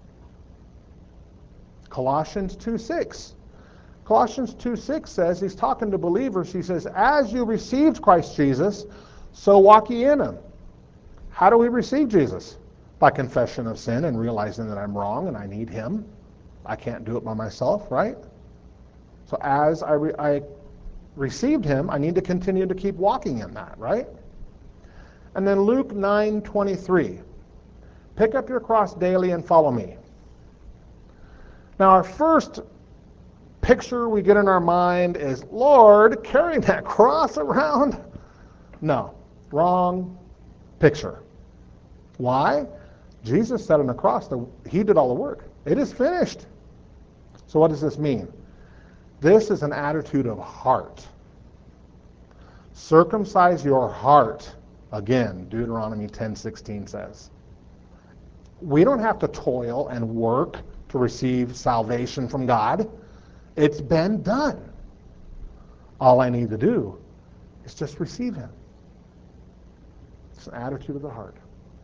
S1: Colossians 2:6. Colossians 2:6 says, he's talking to believers, he says, as you received Christ Jesus, so walk ye in him. How do we receive Jesus? By confession of sin and realizing that I'm wrong and I need him. I can't do it by myself, right? So as I received him, I need to continue to keep walking in that, right? And then Luke 9:23. Pick up your cross daily and follow me. Now our first picture we get in our mind is, Lord, carrying that cross around? No, wrong picture. Why? Jesus said on the cross that he did all the work. It is finished. So what does this mean? This is an attitude of heart. Circumcise your heart. Again, Deuteronomy 10:16 says. We don't have to toil and work to receive salvation from God. It's been done. All I need to do is just receive him. It's an attitude of the heart.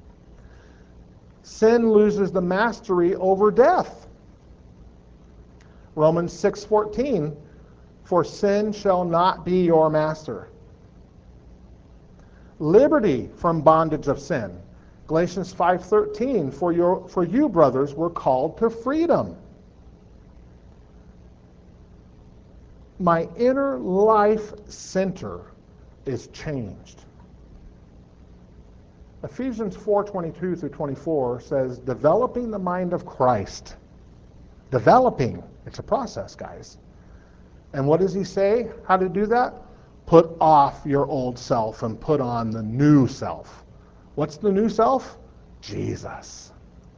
S1: Sin loses the mastery over death. Romans 6:14, for sin shall not be your master. Liberty from bondage of sin. Galatians 5:13, for you brothers were called to freedom. My inner life center is changed. Ephesians 4:22 through 24 says, developing the mind of Christ. Developing. It's a process, guys. And what does he say? How to do that? Put off your old self and put on the new self. What's the new self? Jesus.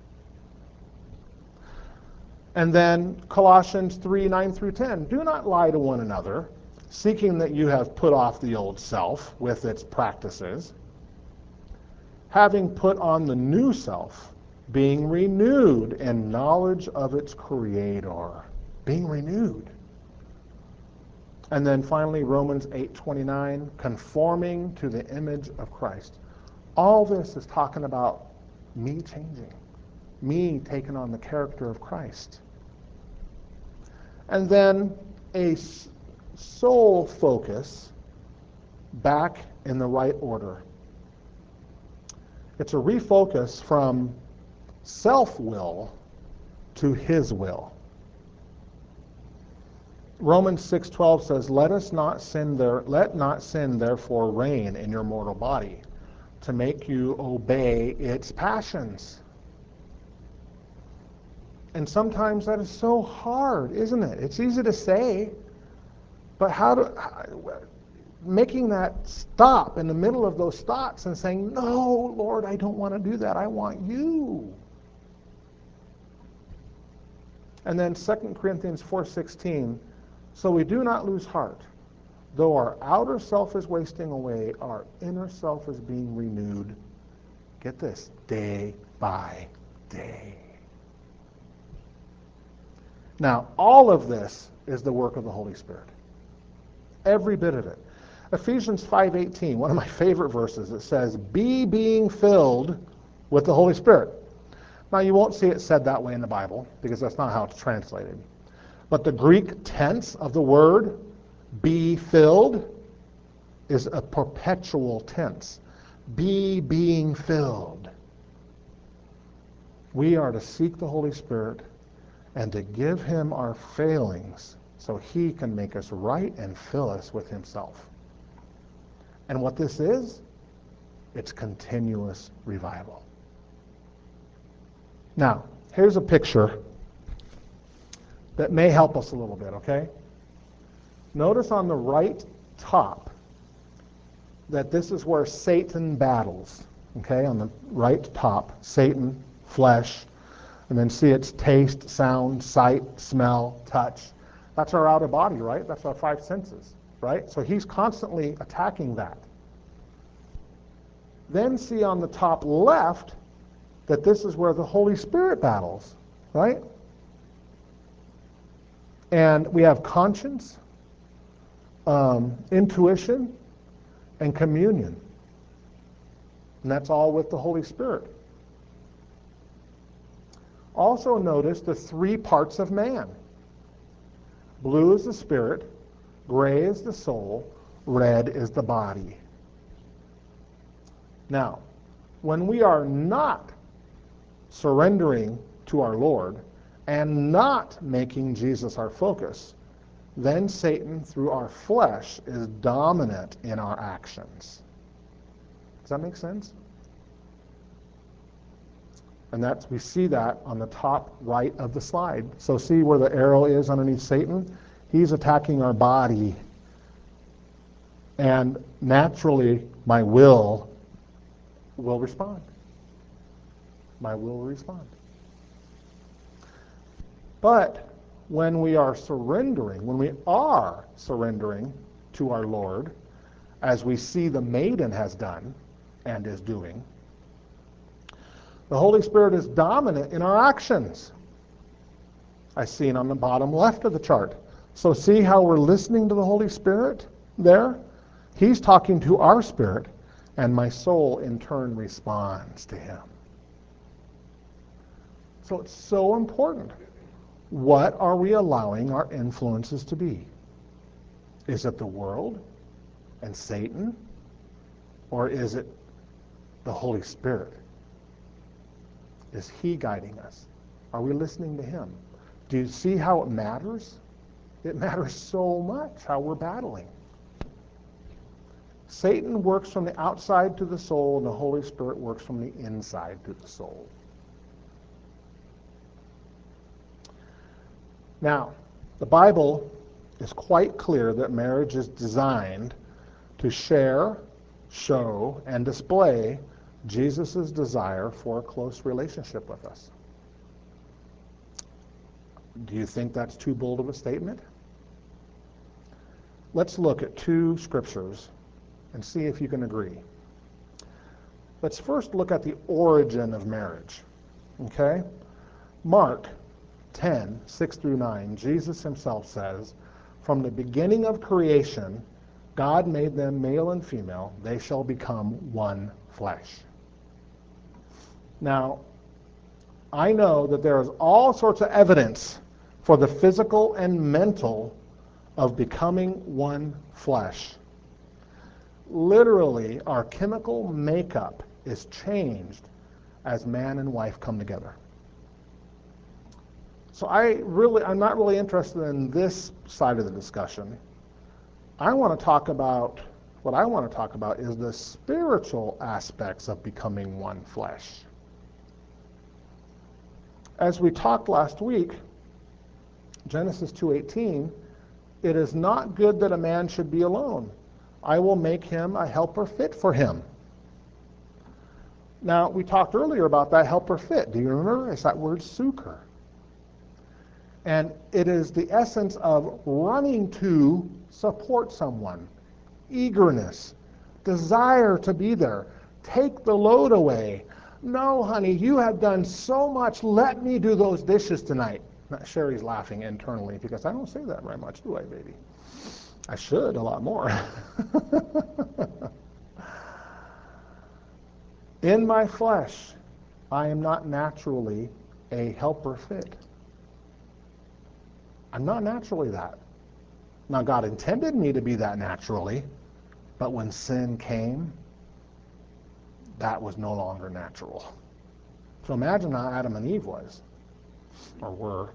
S1: And then Colossians 3:9 through 10. Do not lie to one another, seeking that you have put off the old self with its practices, having put on the new self, being renewed in knowledge of its creator. Being renewed. And then finally, Romans 8:29, conforming to the image of Christ. All this is talking about me changing, me taking on the character of Christ. And then a soul focus back in the right order. It's a refocus from self-will to his will. Romans 6:12 says, let not sin therefore reign in your mortal body, to make you obey its passions. And sometimes that is so hard, isn't it? It's easy to say, but making that stop in the middle of those thoughts and saying, no, Lord, I don't want to do that. I want you. And then 2 Corinthians 4:16, so we do not lose heart. Though our outer self is wasting away, our inner self is being renewed. Get this, day by day. Now, all of this is the work of the Holy Spirit. Every bit of it. Ephesians 5:18, one of my favorite verses, it says, be being filled with the Holy Spirit. Now, you won't see it said that way in the Bible, because that's not how it's translated. But the Greek tense of the word, be filled, is a perpetual tense. Be being filled. We are to seek the Holy Spirit and to give him our failings so he can make us right and fill us with himself. And what this is, it's continuous revival. Now, here's a picture that may help us a little bit, okay? Notice on the right top that this is where Satan battles, okay? On the right top, Satan, flesh, and then see its taste, sound, sight, smell, touch. That's our outer body, right? That's our five senses, right? So he's constantly attacking that. Then see on the top left that this is where the Holy Spirit battles, right? And we have conscience, intuition, and communion. And that's all with the Holy Spirit. Also notice the three parts of man. Blue is the spirit, gray is the soul, red is the body. Now, when we are not surrendering to our Lord and not making Jesus our focus, then Satan, through our flesh, is dominant in our actions. Does that make sense? And we see that on the top right of the slide. So see where the arrow is underneath Satan? He's attacking our body. And naturally, my will respond. My will will respond. But when we are surrendering to our Lord, as we see the maiden has done and is doing, the Holy Spirit is dominant in our actions. I see it on the bottom left of the chart. So see how we're listening to the Holy Spirit there? He's talking to our spirit, and my soul in turn responds to him. So it's so important. What are we allowing our influences to be? Is it the world and Satan? Or is it the Holy Spirit? Is he guiding us? Are we listening to him? Do you see how it matters? It matters so much how we're battling. Satan works from the outside to the soul, and the Holy Spirit works from the inside to the soul. Now, the Bible is quite clear that marriage is designed to share, show, and display Jesus' desire for a close relationship with us. Do you think that's too bold of a statement? Let's look at two scriptures and see if you can agree. Let's first look at the origin of marriage. Okay? Mark 10, 6 through 9, Jesus himself says, from the beginning of creation, God made them male and female. They shall become one flesh. Now, I know that there is all sorts of evidence for the physical and mental of becoming one flesh. Literally, our chemical makeup is changed as man and wife come together. So I'm not really interested in this side of the discussion. What I want to talk about is the spiritual aspects of becoming one flesh. As we talked last week, Genesis 2:18, it is not good that a man should be alone. I will make him a helper fit for him. Now, we talked earlier about that helper fit. Do you remember? It's that word suker. And it is the essence of running to support someone, eagerness, desire to be there, take the load away. No, honey, you have done so much. Let me do those dishes tonight. Sherry's laughing internally because I don't say that very much, do I, baby? I should a lot more. In my flesh, I am not naturally a helper fit. I'm not naturally that. Now, God intended me to be that naturally, but when sin came, that was no longer natural. So imagine how Adam and Eve was, or were.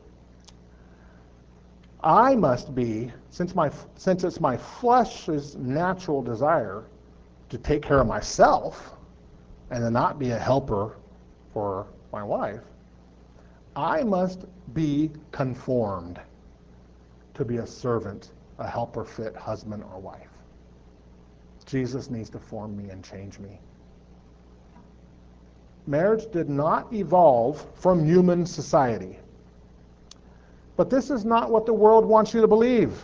S1: I must be, since it's my flesh's natural desire to take care of myself and to not be a helper for my wife, I must be conformed to be a servant, a helper fit husband or wife. Jesus needs to form me and change me. Marriage did not evolve from human society. But this is not what the world wants you to believe.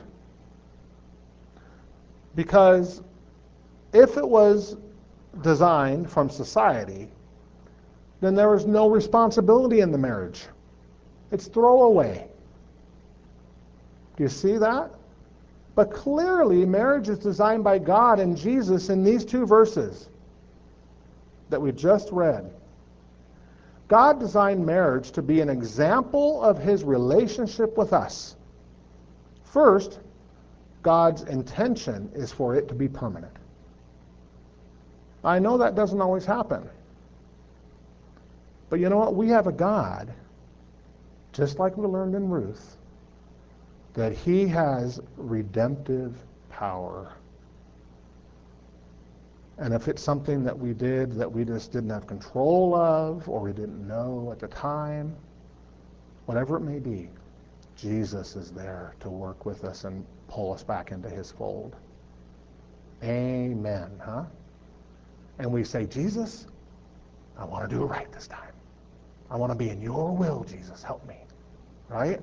S1: Because if it was designed from society, then there is no responsibility in the marriage. It's throwaway. Do you see that? But clearly, marriage is designed by God and Jesus in these two verses that we just read. God designed marriage to be an example of his relationship with us. First, God's intention is for it to be permanent. I know that doesn't always happen. But you know what? We have a God, just like we learned in Ruth, that he has redemptive power. And if it's something that we did that we just didn't have control of, or we didn't know at the time, whatever it may be, Jesus is there to work with us and pull us back into his fold. Amen, huh? And we say, Jesus, I want to do it right this time. I want to be in your will, Jesus. Help me. Right?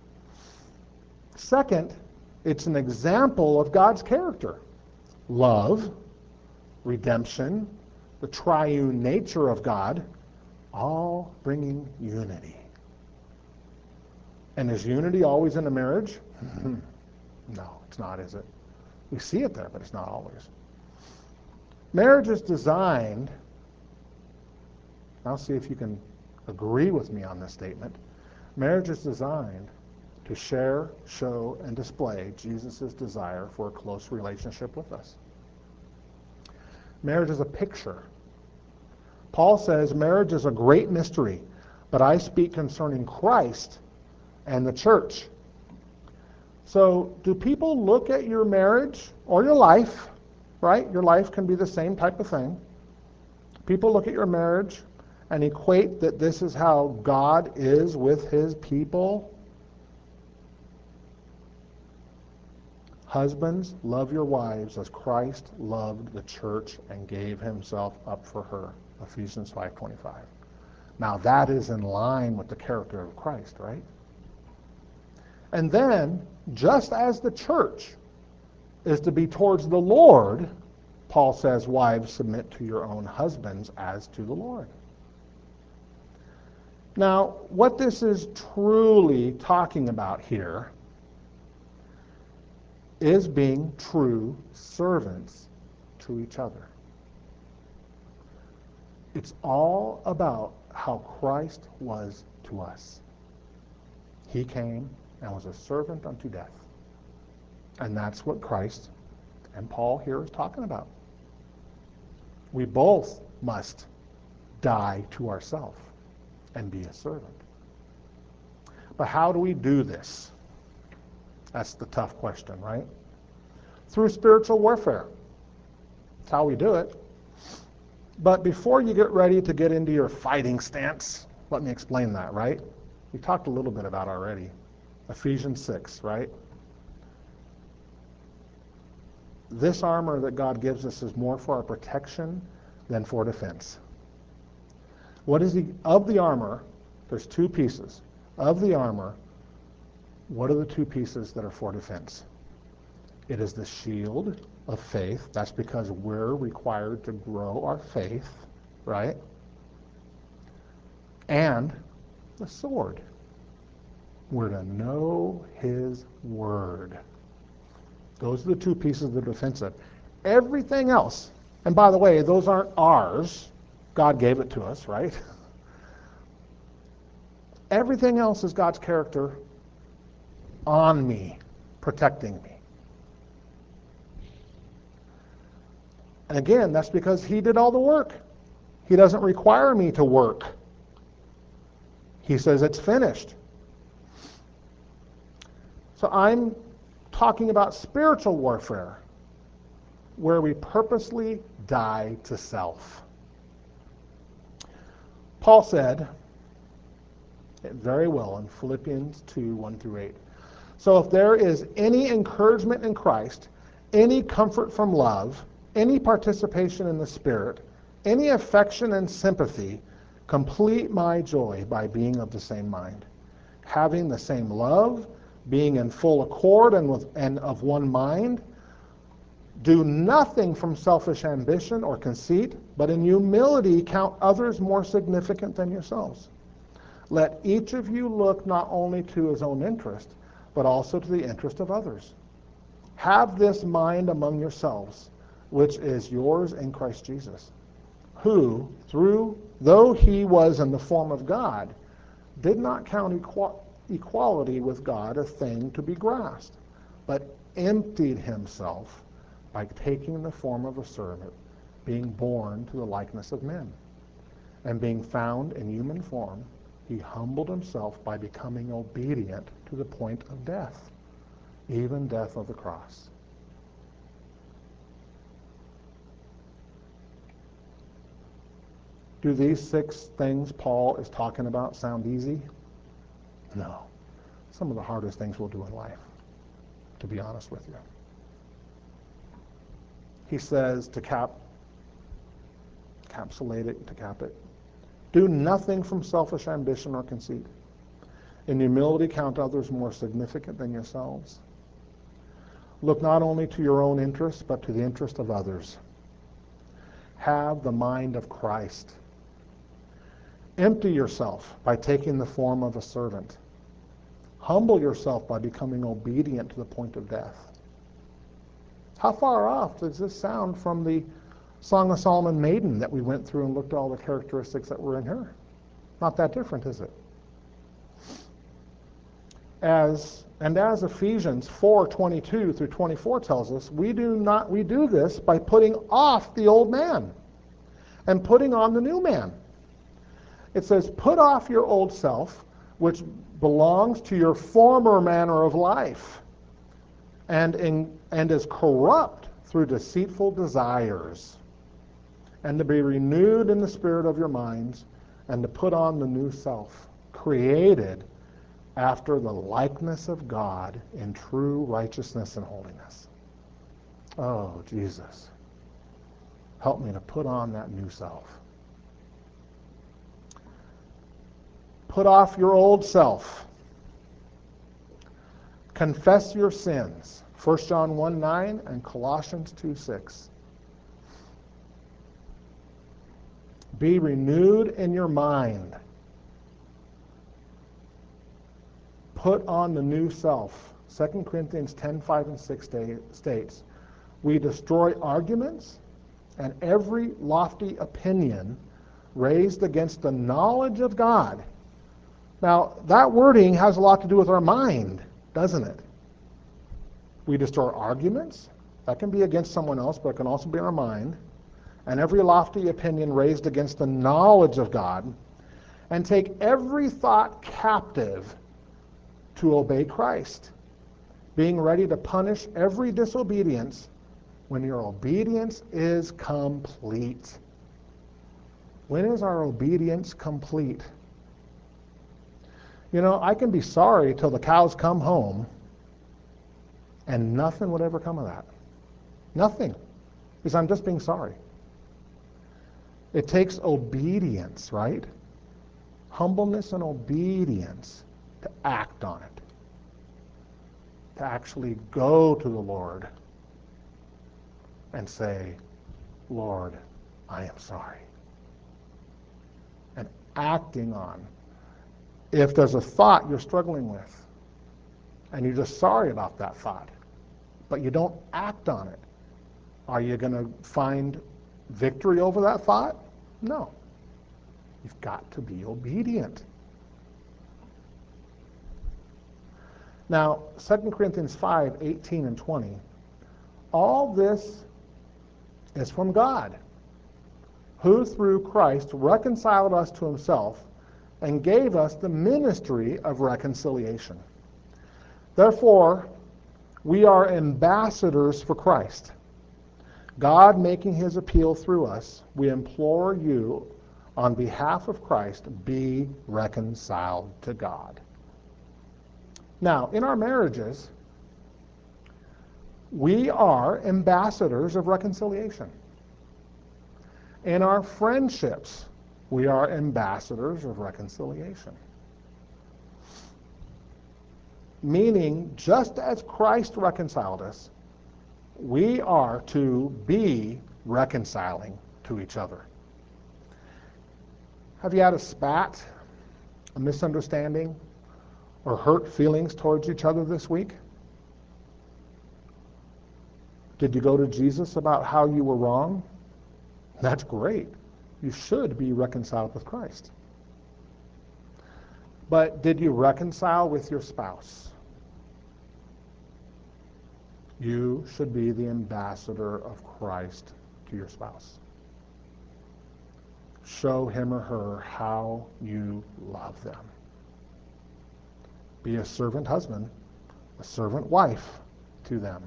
S1: Second, it's an example of God's character. Love, redemption, the triune nature of God, all bringing unity. And is unity always in a marriage? No, it's not, is it? We see it there, but it's not always. Marriage is designed, I'll see if you can agree with me on this statement. Marriage is designed to share, show, and display Jesus' desire for a close relationship with us. Marriage is a picture. Paul says marriage is a great mystery, but I speak concerning Christ and the church. So do people look at your marriage or your life, right? Your life can be the same type of thing. People look at your marriage and equate that this is how God is with his people. Husbands, love your wives as Christ loved the church and gave himself up for her. Ephesians 5:25. Now that is in line with the character of Christ, right? And then, just as the church is to be towards the Lord, Paul says, wives, submit to your own husbands as to the Lord. Now, what this is truly talking about here is being true servants to each other. It's all about how Christ was to us. He came and was a servant unto death. And that's what Christ and Paul here is talking about. We both must die to ourselves and be a servant. But how do we do this? That's the tough question, right? Through spiritual warfare. That's how we do it. But before you get ready to get into your fighting stance, let me explain that, right? We talked a little bit about it already. Ephesians 6, right? This armor that God gives us is more for our protection than for defense. What is of the armor? There's two pieces. Of the armor, what are the two pieces that are for defense? It is the shield of faith. That's because we're required to grow our faith, right? And the sword. We're to know his word. Those are the two pieces of the defensive. Everything else, and by the way, those aren't ours. God gave it to us, right? Everything else is God's character on me, protecting me. And again, that's because he did all the work. He doesn't require me to work. He says it's finished. So I'm talking about spiritual warfare, where we purposely die to self. Paul said it very well in Philippians 2, 1 through 8. So if there is any encouragement in Christ, any comfort from love, any participation in the Spirit, any affection and sympathy, complete my joy by being of the same mind, having the same love, being in full accord and of one mind. Do nothing from selfish ambition or conceit, but in humility count others more significant than yourselves. Let each of you look not only to his own interest, but also to the interest of others. Have this mind among yourselves, which is yours in Christ Jesus, who, though he was in the form of God, did not count equality with God a thing to be grasped, but emptied himself by taking the form of a servant, being born to the likeness of men. And being found in human form, he humbled himself by becoming obedient to the point of death, even death of the cross. Do these 6 things Paul is talking about sound easy? No. Some of the hardest things we'll do in life, to be honest with you. He says to cap it, do nothing from selfish ambition or conceit. In humility count others more significant than yourselves. Look not only to your own interest, but to the interest of others. Have the mind of Christ. Empty yourself by taking the form of a servant. Humble yourself by becoming obedient to the point of death. How far off does this sound from the Song of Solomon maiden that we went through and looked at all the characteristics that were in her? Not that different, is it? As Ephesians 4:22 through 24 tells us, we do this by putting off the old man and putting on the new man. It says, put off your old self, which belongs to your former manner of life, and is corrupt through deceitful desires, and to be renewed in the spirit of your minds, and to put on the new self, created after the likeness of God in true righteousness and holiness. Oh, Jesus, help me to put on that new self. Put off your old self. Confess your sins. 1 John 1:9 and Colossians 2:6. Be renewed in your mind. Put on the new self. 2 Corinthians 10:5 and 6 states, we destroy arguments and every lofty opinion raised against the knowledge of God. Now, that wording has a lot to do with our mind, doesn't it? We destroy arguments. That can be against someone else, but it can also be in our mind. and every lofty opinion raised against the knowledge of God, and take every thought captive to obey Christ, being ready to punish every disobedience when your obedience is complete. When is our obedience complete? You know, I can be sorry till the cows come home, and nothing would ever come of that. Nothing. Because I'm just being sorry. It takes obedience, right? Humbleness and obedience to act on it. To actually go to the Lord and say, Lord, I am sorry. And acting on. If there's a thought you're struggling with, and you're just sorry about that thought, but you don't act on it, are you going to find victory over that thought? No. You've got to be obedient. Now, 2 Corinthians 5:18 and 20, all this is from God, who through Christ reconciled us to himself and gave us the ministry of reconciliation. Therefore, we are ambassadors for Christ. God making his appeal through us, we implore you on behalf of Christ, be reconciled to God. Now, in our marriages, we are ambassadors of reconciliation. In our friendships, we are ambassadors of reconciliation. Meaning, just as Christ reconciled us, we are to be reconciling to each other. Have you had a spat, a misunderstanding, or hurt feelings towards each other this week? Did you go to Jesus about how you were wrong? That's great. You should be reconciled with Christ. But did you reconcile with your spouse? You should be the ambassador of Christ to your spouse. Show him or her how you love them. Be a servant husband, a servant wife to them.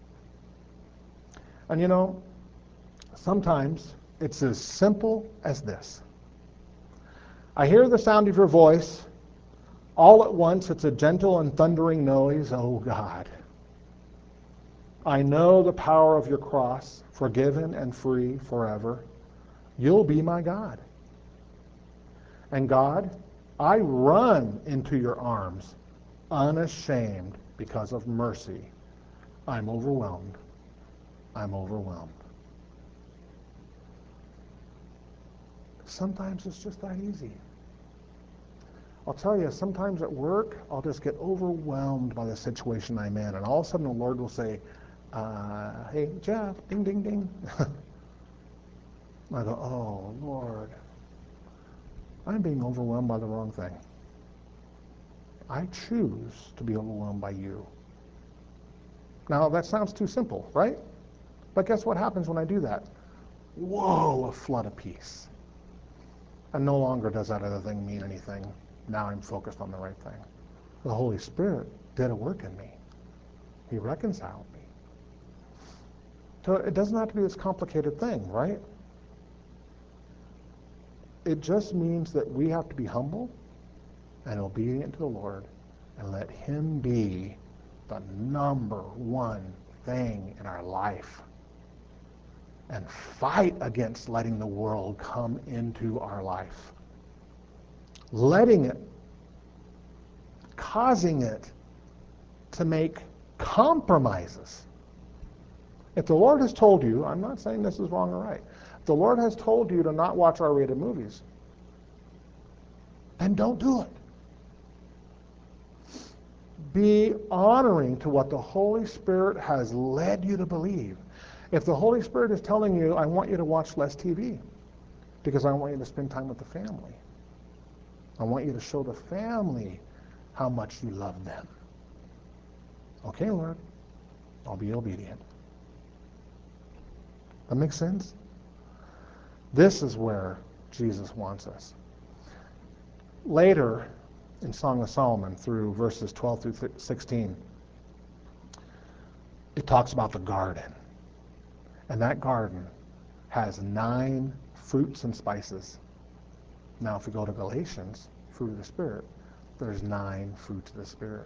S1: And you know, sometimes it's as simple as this. I hear the sound of your voice. All at once it's a gentle and thundering noise. Oh God. I know the power of your cross, forgiven and free forever. You'll be my God. And God, I run into your arms, unashamed because of mercy. I'm overwhelmed. I'm overwhelmed. Sometimes it's just that easy. I'll tell you, sometimes at work, I'll just get overwhelmed by the situation I'm in, and all of a sudden the Lord will say, hey, Jeff, ding, ding, ding. I go, oh, Lord, I'm being overwhelmed by the wrong thing. I choose to be overwhelmed by you. Now, that sounds too simple, right? But guess what happens when I do that? Whoa, a flood of peace. And no longer does that other thing mean anything. Now I'm focused on the right thing. The Holy Spirit did a work in me. He reconciled me. So it doesn't have to be this complicated thing, right? It just means that we have to be humble and obedient to the Lord and let him be the number one thing in our life. And fight against letting the world come into our life. Letting it, causing it to make compromises. If the Lord has told you, I'm not saying this is wrong or right, if the Lord has told you to not watch R-rated movies, then don't do it. Be honoring to what the Holy Spirit has led you to believe. If the Holy Spirit is telling you, I want you to watch less TV because I want you to spend time with the family. I want you to show the family how much you love them. Okay, Lord, I'll be obedient. That makes sense? This is where Jesus wants us. Later, in Song of Solomon, through verses 12 through 16, it talks about the garden. And that garden has 9 fruits and spices. Now, if we go to Galatians, fruit of the Spirit, there's 9 fruits of the Spirit.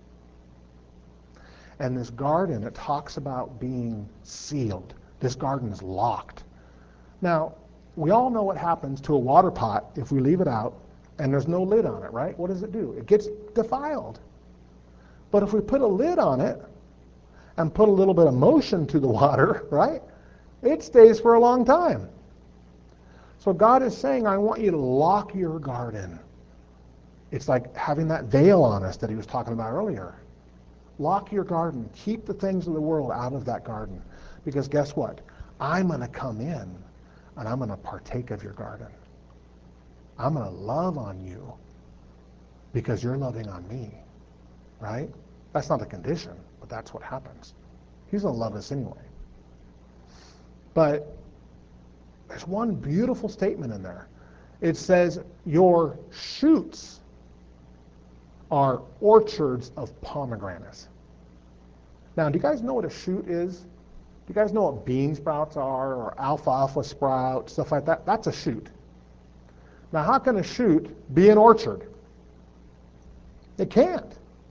S1: And this garden, it talks about being sealed. This garden is locked. Now, we all know what happens to a water pot if we leave it out and there's no lid on it, right? What does it do? It gets defiled. But if we put a lid on it and put a little bit of motion to the water, right, it stays for a long time. So God is saying, I want you to lock your garden. It's like having that veil on us that he was talking about earlier. Lock your garden. Keep the things of the world out of that garden. Because guess what? I'm going to come in and I'm going to partake of your garden. I'm going to love on you because you're loving on me, right? That's not the condition, but that's what happens. He's going to love us anyway. But there's one beautiful statement in there. It says, your shoots are orchards of pomegranates. Now, do you guys know what a shoot is? Do you guys know what bean sprouts are, or alfalfa sprouts, stuff like that? That's a shoot. Now, how can a shoot be an orchard? It can't.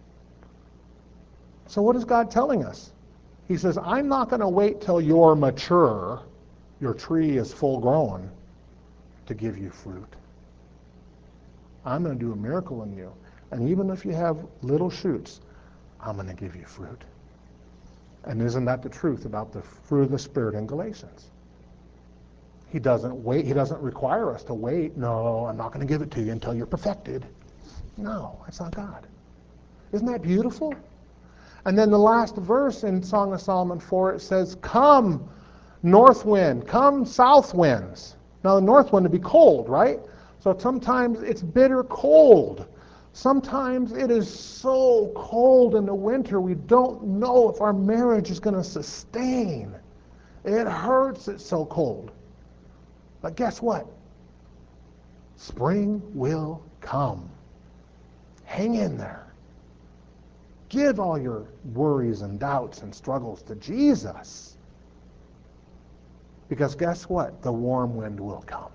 S1: So what is God telling us? He says, I'm not going to wait till you're mature, your tree is full grown, to give you fruit. I'm going to do a miracle in you. And even if you have little shoots, I'm going to give you fruit. And isn't that the truth about the fruit of the Spirit in Galatians? He doesn't wait. He doesn't require us to wait. No, I'm not going to give it to you until you're perfected. No, that's not God. Isn't that beautiful? And then the last verse in Song of Solomon 4, it says, come, north wind, come, south winds. Now, the north wind would be cold, right? So sometimes it's bitter cold. Sometimes it is so cold in the winter we don't know if our marriage is going to sustain. It hurts, it's so cold. But guess what? Spring will come. Hang in there. Give all your worries and doubts and struggles to Jesus. Because guess what? The warm wind will come.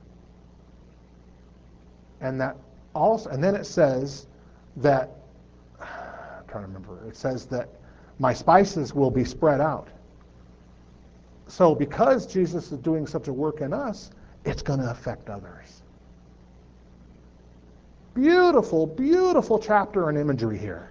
S1: And that also, and then it says that, I'm trying to remember, it says that my spices will be spread out. So because Jesus is doing such a work in us, it's going to affect others. Beautiful, beautiful chapter and imagery here.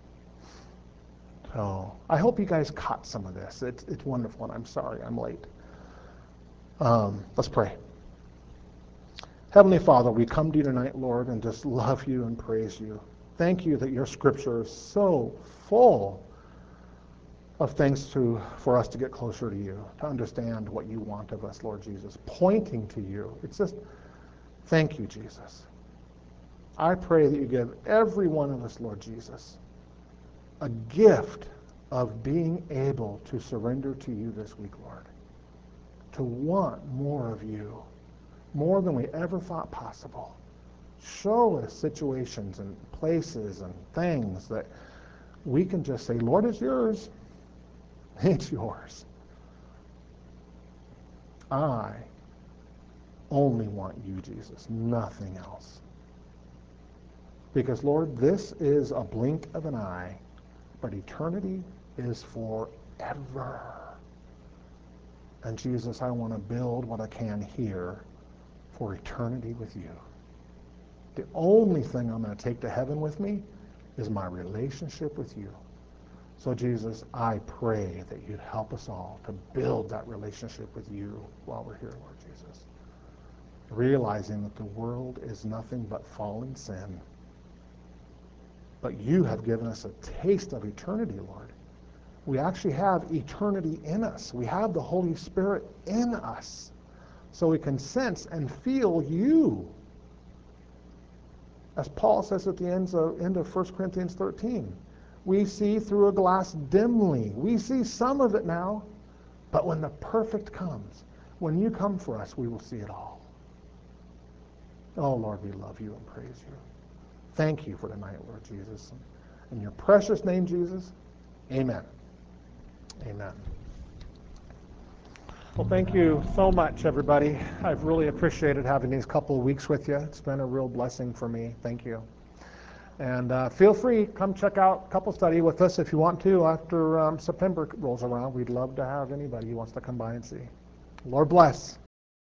S1: So I hope you guys caught some of this. It's wonderful, and I'm sorry I'm late. Let's pray. Heavenly Father, we come to you tonight, Lord, and just love you and praise you. Thank you that your scripture is so full of things for us to get closer to you, to understand what you want of us, Lord Jesus, pointing to you. It's just, thank you, Jesus. I pray that you give every one of us, Lord Jesus, a gift of being able to surrender to you this week, Lord, to want more of you, more than we ever thought possible. Show us situations and places and things that we can just say, Lord, it's yours. It's yours. I only want you, Jesus, nothing else. Because, Lord, this is a blink of an eye, but eternity is forever. And Jesus, I want to build what I can here for eternity with you. The only thing I'm going to take to heaven with me is my relationship with you. So Jesus, I pray that you'd help us all to build that relationship with you while we're here, Lord Jesus. Realizing that the world is nothing but fallen sin. But you have given us a taste of eternity, Lord. We actually have eternity in us. We have the Holy Spirit in us. So we can sense and feel you. As Paul says at the end of 1 Corinthians 13, we see through a glass dimly. We see some of it now, but when the perfect comes, when you come for us, we will see it all. Oh, Lord, we love you and praise you. Thank you for tonight, Lord Jesus. In your precious name, Jesus, amen. Amen. Well, thank you so much, everybody. I've really appreciated having these couple of weeks with you. It's been a real blessing for me. Thank you. And feel free, come check out Couple Study with us if you want to after September rolls around. We'd love to have anybody who wants to come by and see. Lord bless.